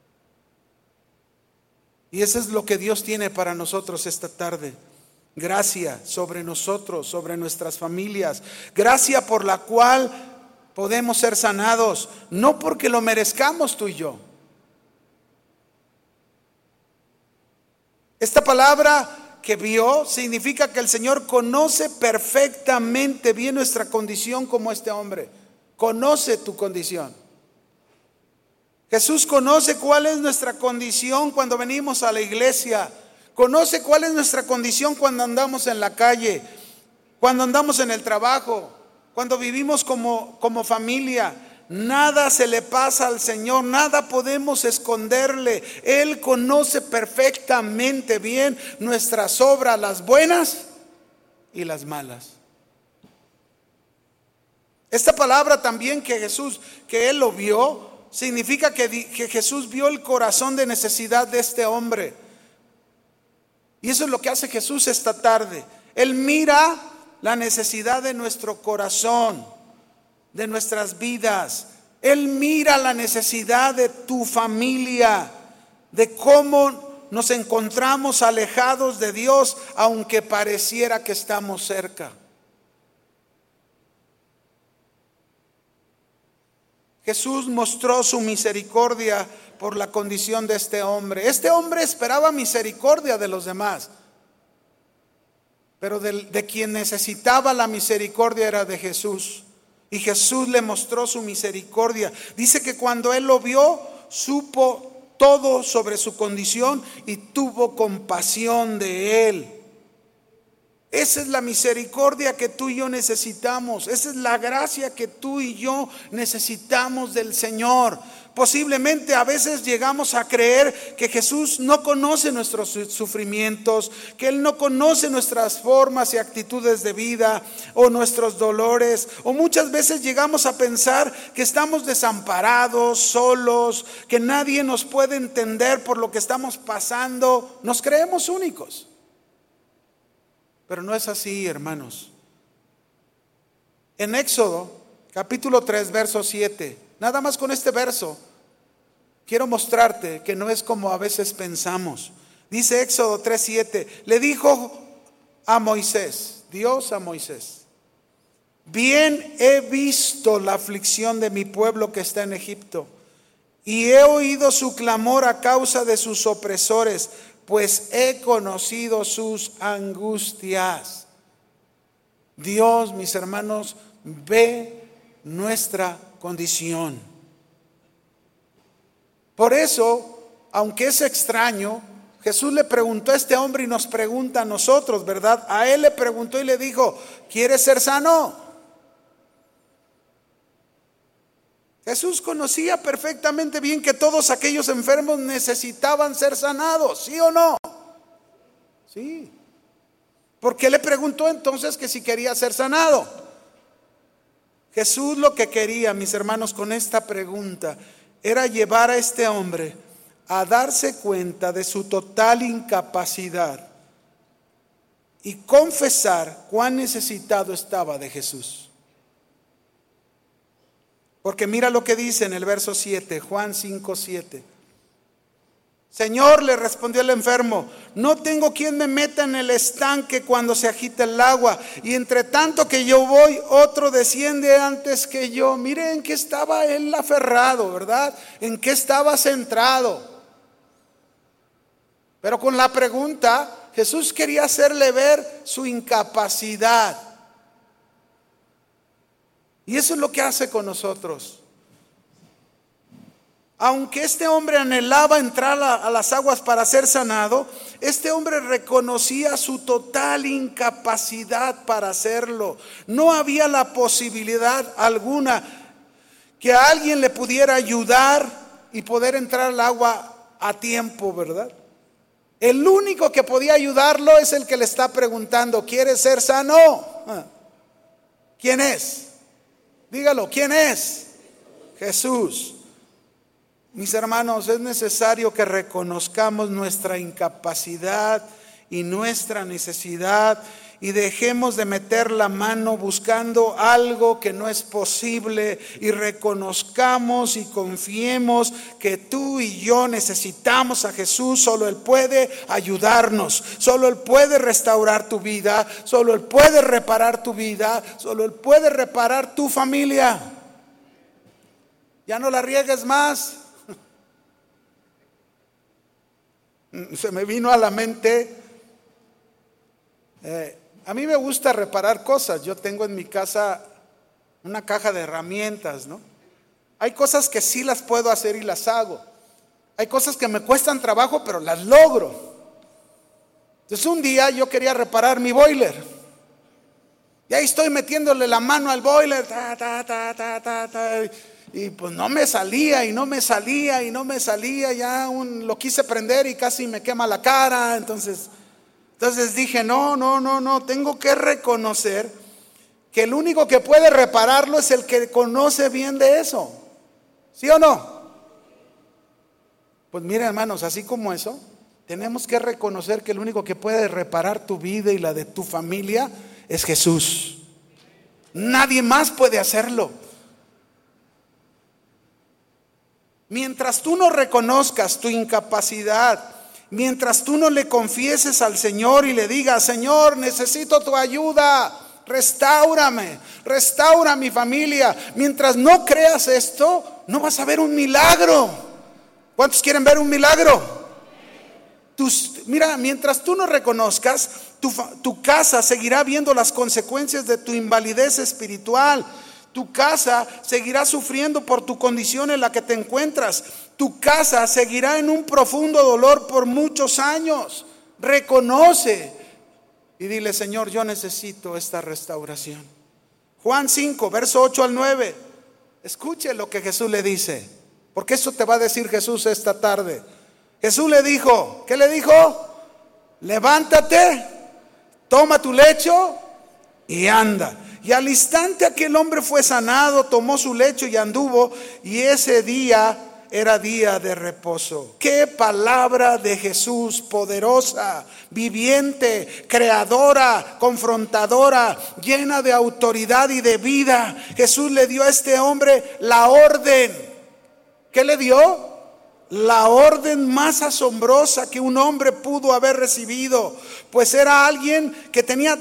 Y eso es lo que Dios tiene para nosotros esta tarde. Gracia sobre nosotros, sobre nuestras familias. Gracia por la cual podemos ser sanados, no porque lo merezcamos tú y yo. Esta palabra que vio significa que el Señor conoce perfectamente bien nuestra condición como este hombre. Conoce tu condición. Jesús conoce cuál es nuestra condición cuando venimos a la iglesia. Conoce cuál es nuestra condición cuando andamos en la calle, cuando andamos en el trabajo, cuando vivimos como familia. Nada se le pasa al Señor, nada podemos esconderle. Él conoce perfectamente bien nuestras obras, las buenas y las malas. Esta palabra también que Él lo vio, significa que Jesús vio el corazón de necesidad de este hombre. Y eso es lo que hace Jesús esta tarde. Él mira la necesidad de nuestro corazón, de nuestras vidas. Él mira la necesidad de tu familia, de cómo nos encontramos alejados de Dios, aunque pareciera que estamos cerca. Jesús mostró su misericordia por la condición de este hombre. Este hombre esperaba misericordia de los demás, pero de quien necesitaba la misericordia era de Jesús. Y Jesús le mostró su misericordia. Dice que cuando Él lo vio, supo todo sobre su condición y tuvo compasión de él. Esa es la misericordia que tú y yo necesitamos. Esa es la gracia que tú y yo necesitamos del Señor. Posiblemente a veces llegamos a creer que Jesús no conoce nuestros sufrimientos, que Él no conoce nuestras formas y actitudes de vida o nuestros dolores. O muchas veces llegamos a pensar que estamos desamparados, solos, que nadie nos puede entender por lo que estamos pasando. Nos creemos únicos. Pero no es así, hermanos. En Éxodo, capítulo 3, verso 7, nada más con este verso, quiero mostrarte que no es como a veces pensamos. Dice Éxodo 3, 7, le dijo a Moisés, Dios a Moisés: bien he visto la aflicción de mi pueblo que está en Egipto, y he oído su clamor a causa de sus opresores, pues he conocido sus angustias. Dios, mis hermanos, ve nuestra condición. Por eso, aunque es extraño, Jesús le preguntó a este hombre y nos pregunta a nosotros, ¿verdad? A él le preguntó y le dijo: ¿quieres ser sano? Jesús conocía perfectamente bien que todos aquellos enfermos necesitaban ser sanados, ¿sí o no? Sí. ¿Por qué le preguntó entonces que si quería ser sanado? Jesús lo que quería, mis hermanos, con esta pregunta era llevar a este hombre a darse cuenta de su total incapacidad y confesar cuán necesitado estaba de Jesús. Porque mira lo que dice en el verso 7, Juan 5, 7. Señor, le respondió el enfermo, no tengo quien me meta en el estanque cuando se agita el agua, y entre tanto que yo voy, otro desciende antes que yo. Mire en qué estaba él aferrado, ¿verdad? En qué estaba centrado. Pero con la pregunta, Jesús quería hacerle ver su incapacidad. Y eso es lo que hace con nosotros. Aunque este hombre anhelaba entrar a las aguas para ser sanado, este hombre reconocía su total incapacidad para hacerlo. No había la posibilidad alguna que alguien le pudiera ayudar y poder entrar al agua a tiempo, ¿verdad? El único que podía ayudarlo es el que le está preguntando: ¿quieres ser sano? ¿Quién es? Dígalo, ¿quién es? Jesús. Mis hermanos, es necesario que reconozcamos nuestra incapacidad y nuestra necesidad y dejemos de meter la mano buscando algo que no es posible, y reconozcamos y confiemos que tú y yo necesitamos a Jesús. Solo Él puede ayudarnos, solo Él puede restaurar tu vida, solo Él puede reparar tu vida, solo Él puede reparar tu familia. Ya no la riegues más. Se me vino a la mente, a mí me gusta reparar cosas. Yo tengo en mi casa una caja de herramientas, ¿no? Hay cosas que sí las puedo hacer y las hago. Hay cosas que me cuestan trabajo, pero las logro. Entonces un día yo quería reparar mi boiler. Y ahí estoy metiéndole la mano al boiler, y pues no me salía, ya lo quise prender y casi me quema la cara. Entonces dije, no, tengo que reconocer que el único que puede repararlo es el que conoce bien de eso. ¿Sí o no? Pues miren, hermanos, así como eso, tenemos que reconocer que el único que puede reparar tu vida y la de tu familia es Jesús. Nadie más puede hacerlo. Mientras tú no reconozcas tu incapacidad, mientras tú no le confieses al Señor y le digas: Señor, necesito tu ayuda, restáurame, restaura mi familia. Mientras no creas esto, no vas a ver un milagro. ¿Cuántos quieren ver un milagro? Mira, mientras tú no reconozcas, tu casa seguirá viendo las consecuencias de tu invalidez espiritual. Tu casa seguirá sufriendo por tu condición en la que te encuentras. Tu casa seguirá en un profundo dolor por muchos años. Reconoce y dile: Señor, yo necesito esta restauración. Juan 5, verso 8 al 9. Escuche lo que Jesús le dice, porque eso te va a decir Jesús esta tarde. Jesús le dijo, ¿qué le dijo? Levántate, toma tu lecho y anda. Y al instante aquel hombre fue sanado, tomó su lecho y anduvo, y ese día era día de reposo. Qué palabra de Jesús, poderosa, viviente, creadora, confrontadora, llena de autoridad y de vida. Jesús le dio a este hombre la orden. ¿Qué le dio? La orden más asombrosa que un hombre pudo haber recibido, pues era alguien que tenía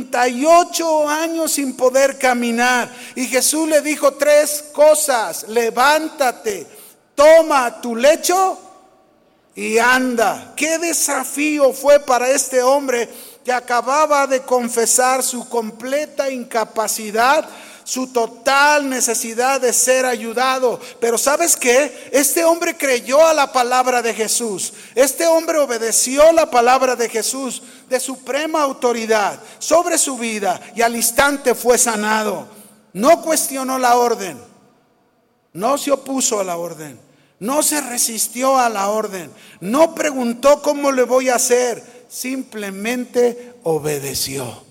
38 años sin poder caminar. Y Jesús le dijo 3 cosas: levántate, toma tu lecho y anda. Qué desafío fue para este hombre que acababa de confesar su completa incapacidad, su total necesidad de ser ayudado. Pero ¿sabes qué? Este hombre creyó a la palabra de Jesús. Este hombre obedeció la palabra de Jesús, de suprema autoridad sobre su vida, y al instante fue sanado. No cuestionó la orden, no se opuso a la orden, no se resistió a la orden, no preguntó cómo le voy a hacer, simplemente obedeció.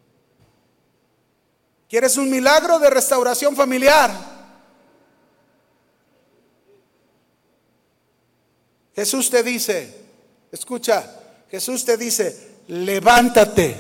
¿Quieres un milagro de restauración familiar? Jesús te dice, escucha, Jesús te dice: levántate.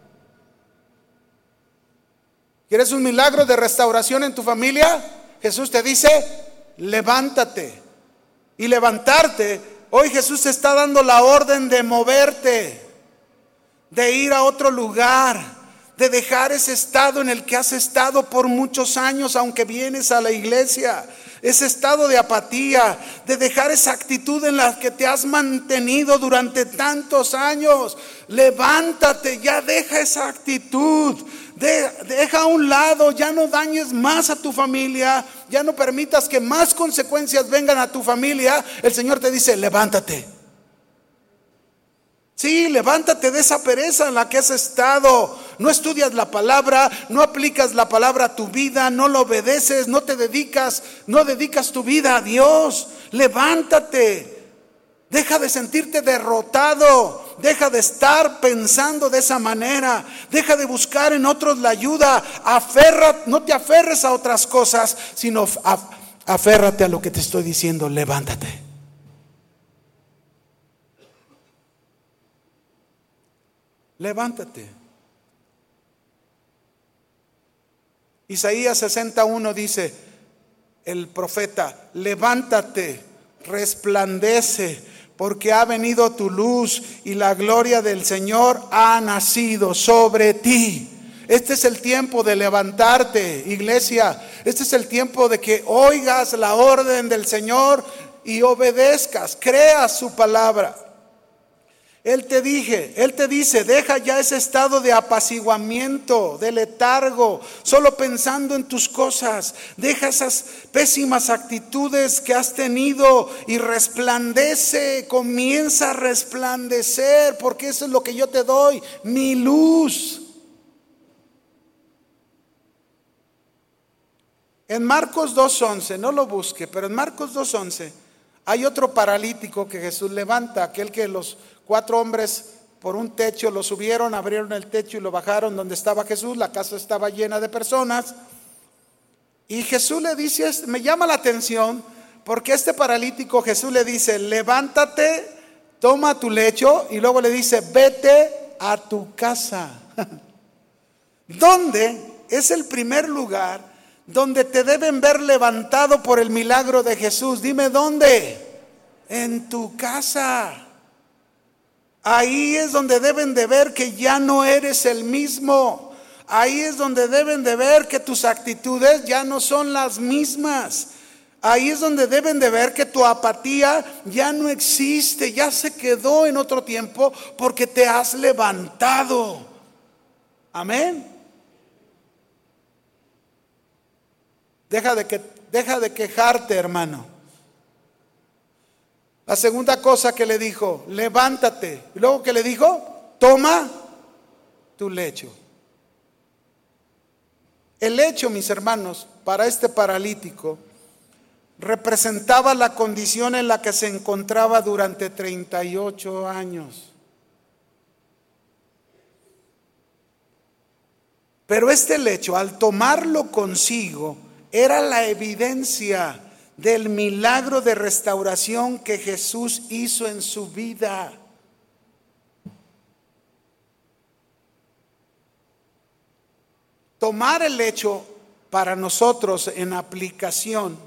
¿Quieres un milagro de restauración en tu familia? Jesús te dice: levántate. Y levantarte, hoy Jesús te está dando la orden de moverte, de ir a otro lugar, de dejar ese estado en el que has estado por muchos años, aunque vienes a la iglesia. ese estado de apatía, de dejar esa actitud en la que te has mantenido durante tantos años. Levántate, ya deja esa actitud, deja a un lado, ya no dañes más a tu familia, ya no permitas que más consecuencias vengan a tu familia. El Señor te dice, levántate. Sí, levántate de esa pereza en la que has estado. No estudias la palabra, no aplicas la palabra a tu vida, no lo obedeces, no dedicas tu vida a Dios. Levántate. Deja de sentirte derrotado. Deja de estar pensando de esa manera. Deja de buscar en otros la ayuda. No te aferres a otras cosas, sino aférrate a lo que te estoy diciendo. Levántate. Levántate. Isaías 61 dice, el profeta, levántate, resplandece, porque ha venido tu luz y la gloria del Señor ha nacido sobre ti. Este es el tiempo de levantarte, iglesia. Este es el tiempo de que oigas la orden del Señor y obedezcas, creas su palabra. Él te dice, deja ya ese estado de apaciguamiento, de letargo, solo pensando en tus cosas. Deja esas pésimas actitudes que has tenido y resplandece, comienza a resplandecer, porque eso es lo que yo te doy, mi luz. En Marcos 2:11, no lo busque, pero en Marcos 2:11 hay otro paralítico que Jesús levanta, aquel que los 4 hombres por un techo lo subieron, abrieron el techo y lo bajaron donde estaba Jesús. La casa estaba llena de personas. Y Jesús le dice, me llama la atención, porque este paralítico Jesús le dice, levántate, toma tu lecho, y luego le dice, vete a tu casa. ¿Dónde es el primer lugar donde te deben ver levantado por el milagro de Jesús? Dime, ¿dónde? En tu casa. Ahí es donde deben de ver que ya no eres el mismo. Ahí es donde deben de ver que tus actitudes ya no son las mismas. Ahí es donde deben de ver que tu apatía ya no existe, ya se quedó en otro tiempo, porque te has levantado. Amén. Deja de quejarte, hermano. La segunda cosa que le dijo, levántate. Y luego que le dijo, toma tu lecho. El lecho, mis hermanos, para este paralítico, representaba la condición en la que se encontraba durante 38 años. Pero este lecho, al tomarlo consigo, era la evidencia del milagro de restauración que Jesús hizo en su vida. Tomar el lecho para nosotros en aplicación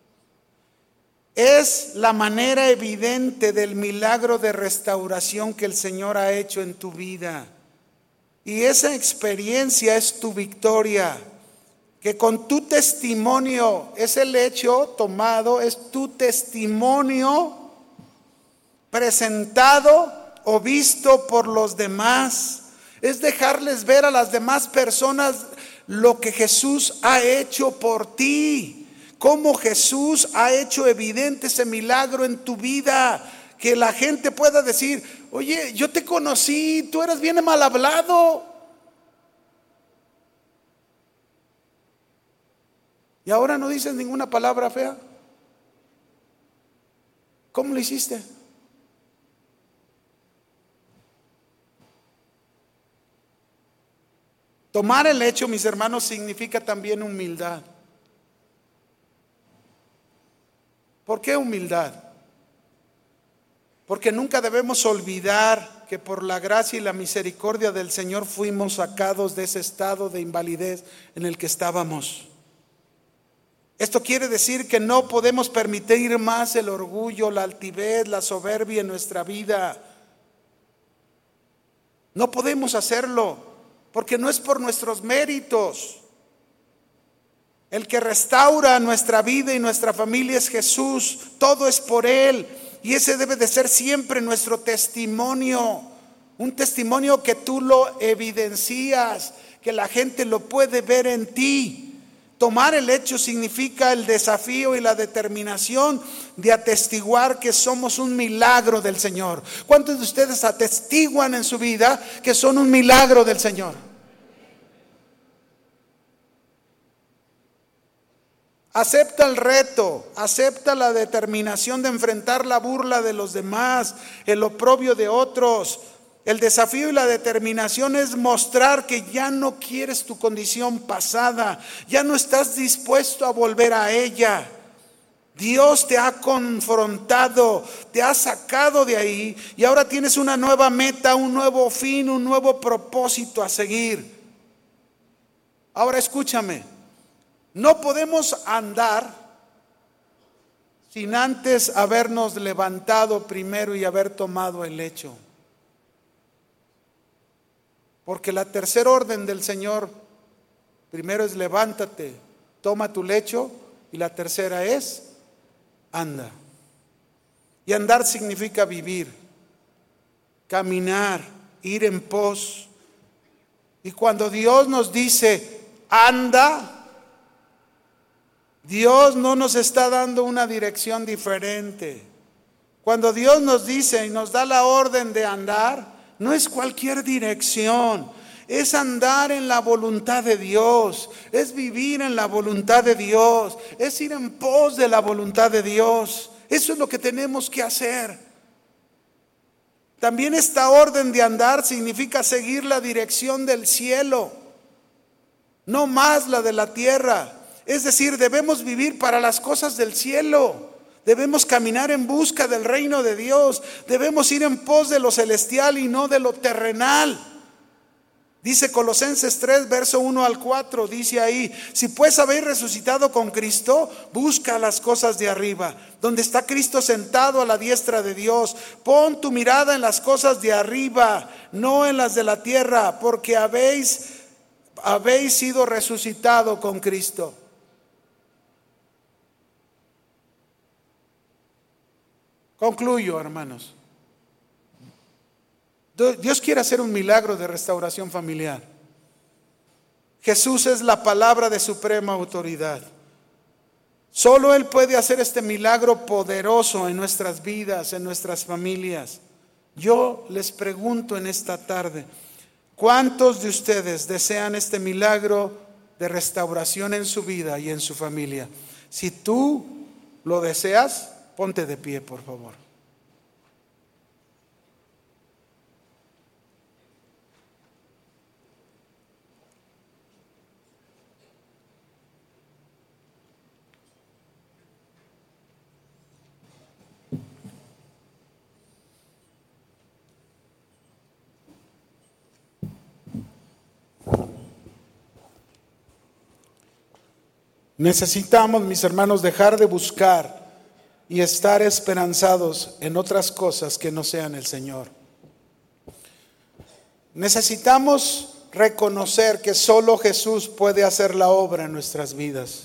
es la manera evidente del milagro de restauración que el Señor ha hecho en tu vida. Y esa experiencia es tu victoria. Que con tu testimonio, ese lecho tomado es tu testimonio presentado o visto por los demás. Es dejarles ver a las demás personas lo que Jesús ha hecho por ti. Cómo Jesús ha hecho evidente ese milagro en tu vida. Que la gente pueda decir, oye, yo te conocí, tú eras bien mal hablado. Y ahora no dices ninguna palabra fea. ¿Cómo lo hiciste? Tomar el hecho, mis hermanos, significa también humildad. ¿Por qué humildad? Porque nunca debemos olvidar que por la gracia y la misericordia del Señor fuimos sacados de ese estado de invalidez en el que estábamos. Esto quiere decir que no podemos permitir más el orgullo, la altivez, la soberbia en nuestra vida. No podemos hacerlo, porque no es por nuestros méritos. El que restaura nuestra vida y nuestra familia es Jesús. Todo es por Él. Y ese debe de ser siempre nuestro testimonio. Un testimonio que tú lo evidencias, que la gente lo puede ver en ti. Tomar el hecho significa el desafío y la determinación de atestiguar que somos un milagro del Señor. ¿Cuántos de ustedes atestiguan en su vida que son un milagro del Señor? Acepta el reto, acepta la determinación de enfrentar la burla de los demás, el oprobio de otros. El desafío y la determinación es mostrar que ya no quieres tu condición pasada, ya no estás dispuesto a volver a ella. Dios te ha confrontado, te ha sacado de ahí y ahora tienes una nueva meta, un nuevo fin, un nuevo propósito a seguir. Ahora escúchame, no podemos andar sin antes habernos levantado primero y haber tomado el lecho. Porque la tercera orden del Señor, primero es levántate, toma tu lecho, y la tercera es anda. Y andar significa vivir, caminar, ir en pos. Y cuando Dios nos dice anda, Dios no nos está dando una dirección diferente. Cuando Dios nos dice y nos da la orden de andar, no es cualquier dirección, es andar en la voluntad de Dios, es vivir en la voluntad de Dios, es ir en pos de la voluntad de Dios. Eso es lo que tenemos que hacer. También esta orden de andar significa seguir la dirección del cielo, no más la de la tierra. Es decir, debemos vivir para las cosas del cielo. Debemos caminar en busca del reino de Dios. Debemos ir en pos de lo celestial y no de lo terrenal. Dice Colosenses 3, verso 1 al 4, dice ahí: si pues habéis resucitado con Cristo, busca las cosas de arriba, donde está Cristo sentado a la diestra de Dios. Pon tu mirada en las cosas de arriba, no en las de la tierra, porque habéis sido resucitado con Cristo. Concluyo, hermanos. Dios quiere hacer un milagro de restauración familiar. Jesús es la palabra de suprema autoridad. Solo Él puede hacer este milagro poderoso en nuestras vidas, en nuestras familias. Yo les pregunto en esta tarde, ¿cuántos de ustedes desean este milagro de restauración en su vida y en su familia? Si tú lo deseas, ponte de pie, por favor. Necesitamos, mis hermanos, dejar de buscar y estar esperanzados en otras cosas que no sean el Señor. Necesitamos reconocer que solo Jesús puede hacer la obra en nuestras vidas.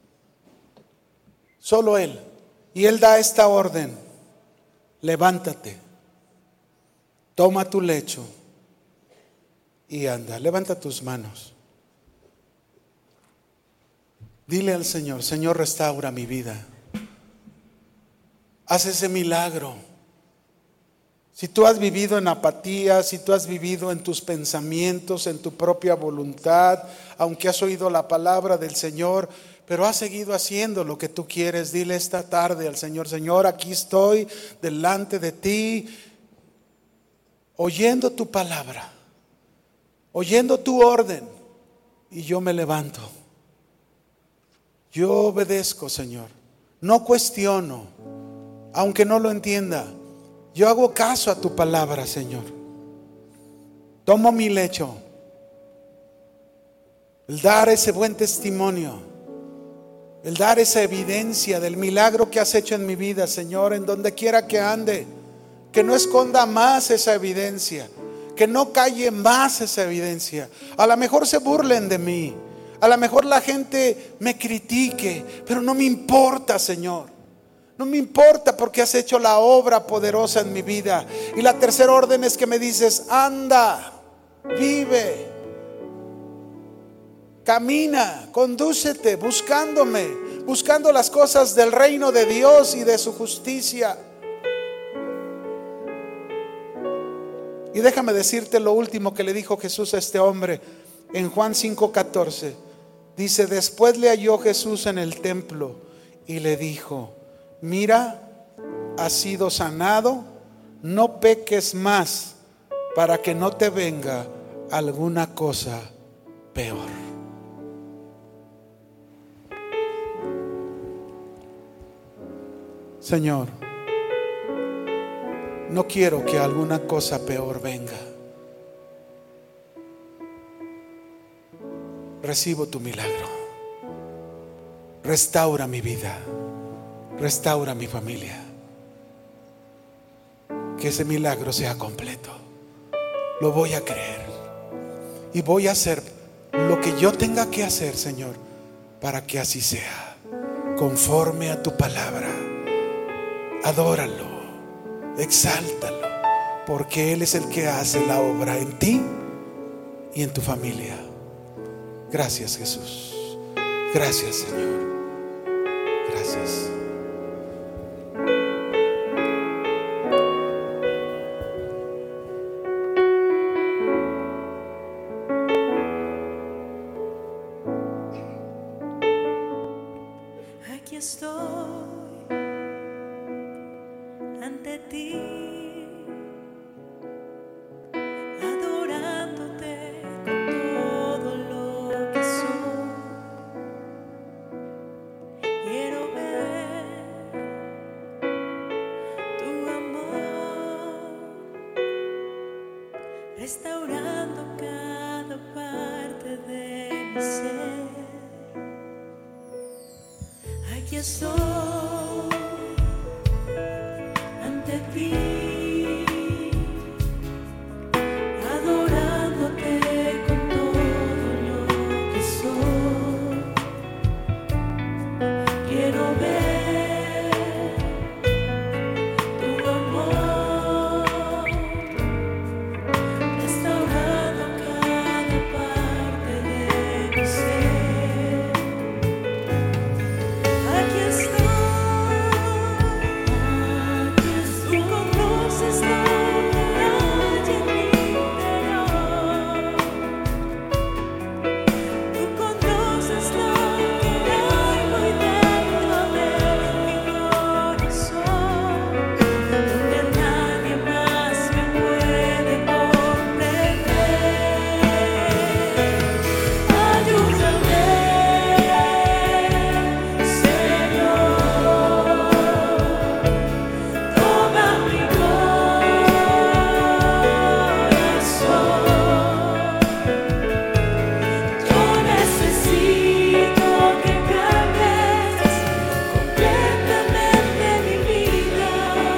Solo Él. Y Él da esta orden: levántate, toma tu lecho y anda. Levanta tus manos. Dile al Señor: Señor, restaura mi vida. Haz ese milagro. Si tú has vivido en apatía, si tú has vivido en tus pensamientos, en tu propia voluntad, aunque has oído la palabra del Señor, pero has seguido haciendo lo que tú quieres, dile esta tarde al Señor: Señor, aquí estoy delante de ti, oyendo tu palabra, oyendo tu orden, y yo me levanto. Yo obedezco, Señor. No cuestiono, aunque no lo entienda. Yo hago caso a tu palabra, Señor. Tomo mi lecho. El dar ese buen testimonio, el dar esa evidencia del milagro que has hecho en mi vida, Señor, en donde quiera que ande. Que no esconda más esa evidencia, que no calle más esa evidencia. A lo mejor se burlen de mí, A lo mejor la gente me critique, pero no me importa, Señor. No me importa porque has hecho la obra poderosa en mi vida. Y la tercera orden es que me dices: anda, vive, camina, condúcete, buscándome, buscando las cosas del reino de Dios y de su justicia. Y déjame decirte lo último que le dijo Jesús a este hombre en Juan 5:14. Dice: después le halló Jesús en el templo y le dijo: mira, has sido sanado, no peques más, para que no te venga alguna cosa peor. Señor, no quiero que alguna cosa peor venga. Recibo tu milagro. Restaura mi vida. Restaura mi familia. Que ese milagro sea completo. Lo voy a creer. Y voy a hacer lo que yo tenga que hacer, Señor, para que así sea. Conforme a tu palabra. Adóralo. Exáltalo. Porque Él es el que hace la obra en ti y en tu familia. Gracias, Jesús. Gracias, Señor. Gracias. Aquí estoy ante ti, adorándote con todo lo que soy. Quiero ver tu amor, restaurando cada parte de mi ser. Aquí estoy ante ti, adorándote con todo lo que soy. Quiero ver tu amor, restaurando cada parte de mi ser. Aquí estoy, tú conoces lo que hay en mi interior, tú conoces lo que hay muy dentro de mi corazón, donde nadie más me puede comprender. Ayúdame, toma mi corazón. Yo necesito que cambies completamente mi vida.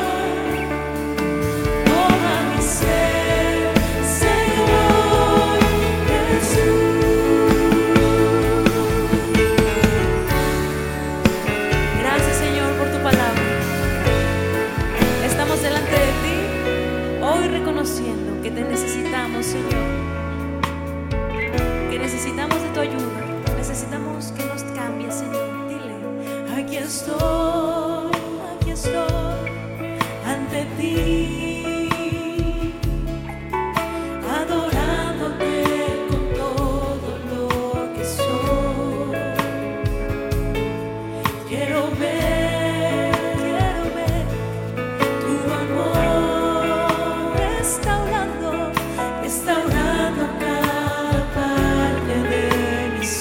Toma mi ser, Señor Jesús. Gracias, Señor, por tu palabra. Estamos delante de ti hoy reconociendo que te necesitamos, Señor, que necesitamos de tu ayuda, necesitamos que nos cambies, Señor. Dile: aquí estoy ante ti, adorándote con todo lo que soy. Quiero ver tu amor, restaurando cada parte de mi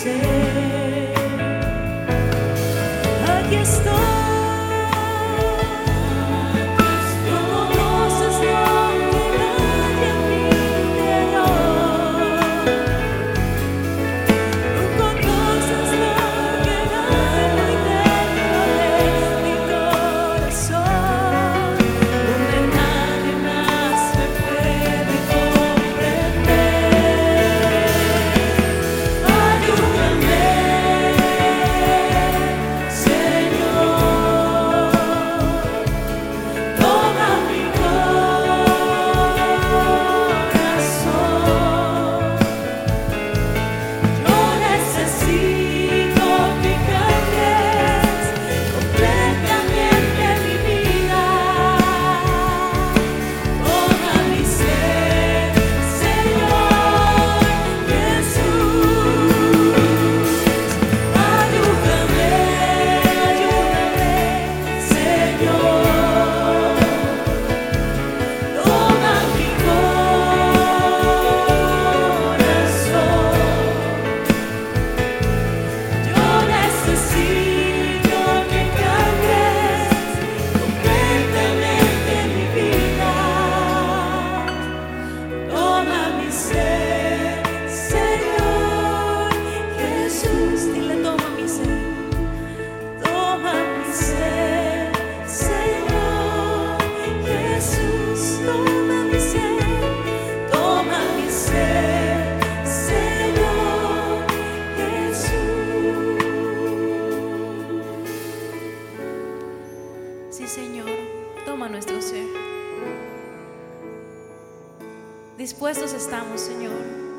Dispuestos estamos, Señor.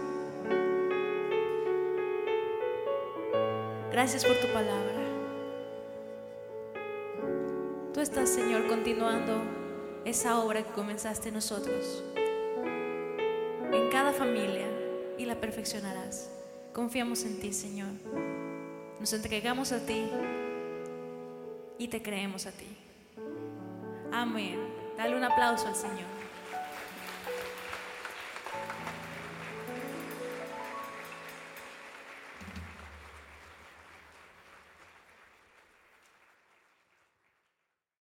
Gracias por tu palabra. Tú estás, Señor, continuando esa obra que comenzaste en nosotros, en cada familia, y la perfeccionarás. Confiamos en ti, Señor. Nos entregamos a ti y te creemos a ti. Amén. Dale un aplauso al Señor.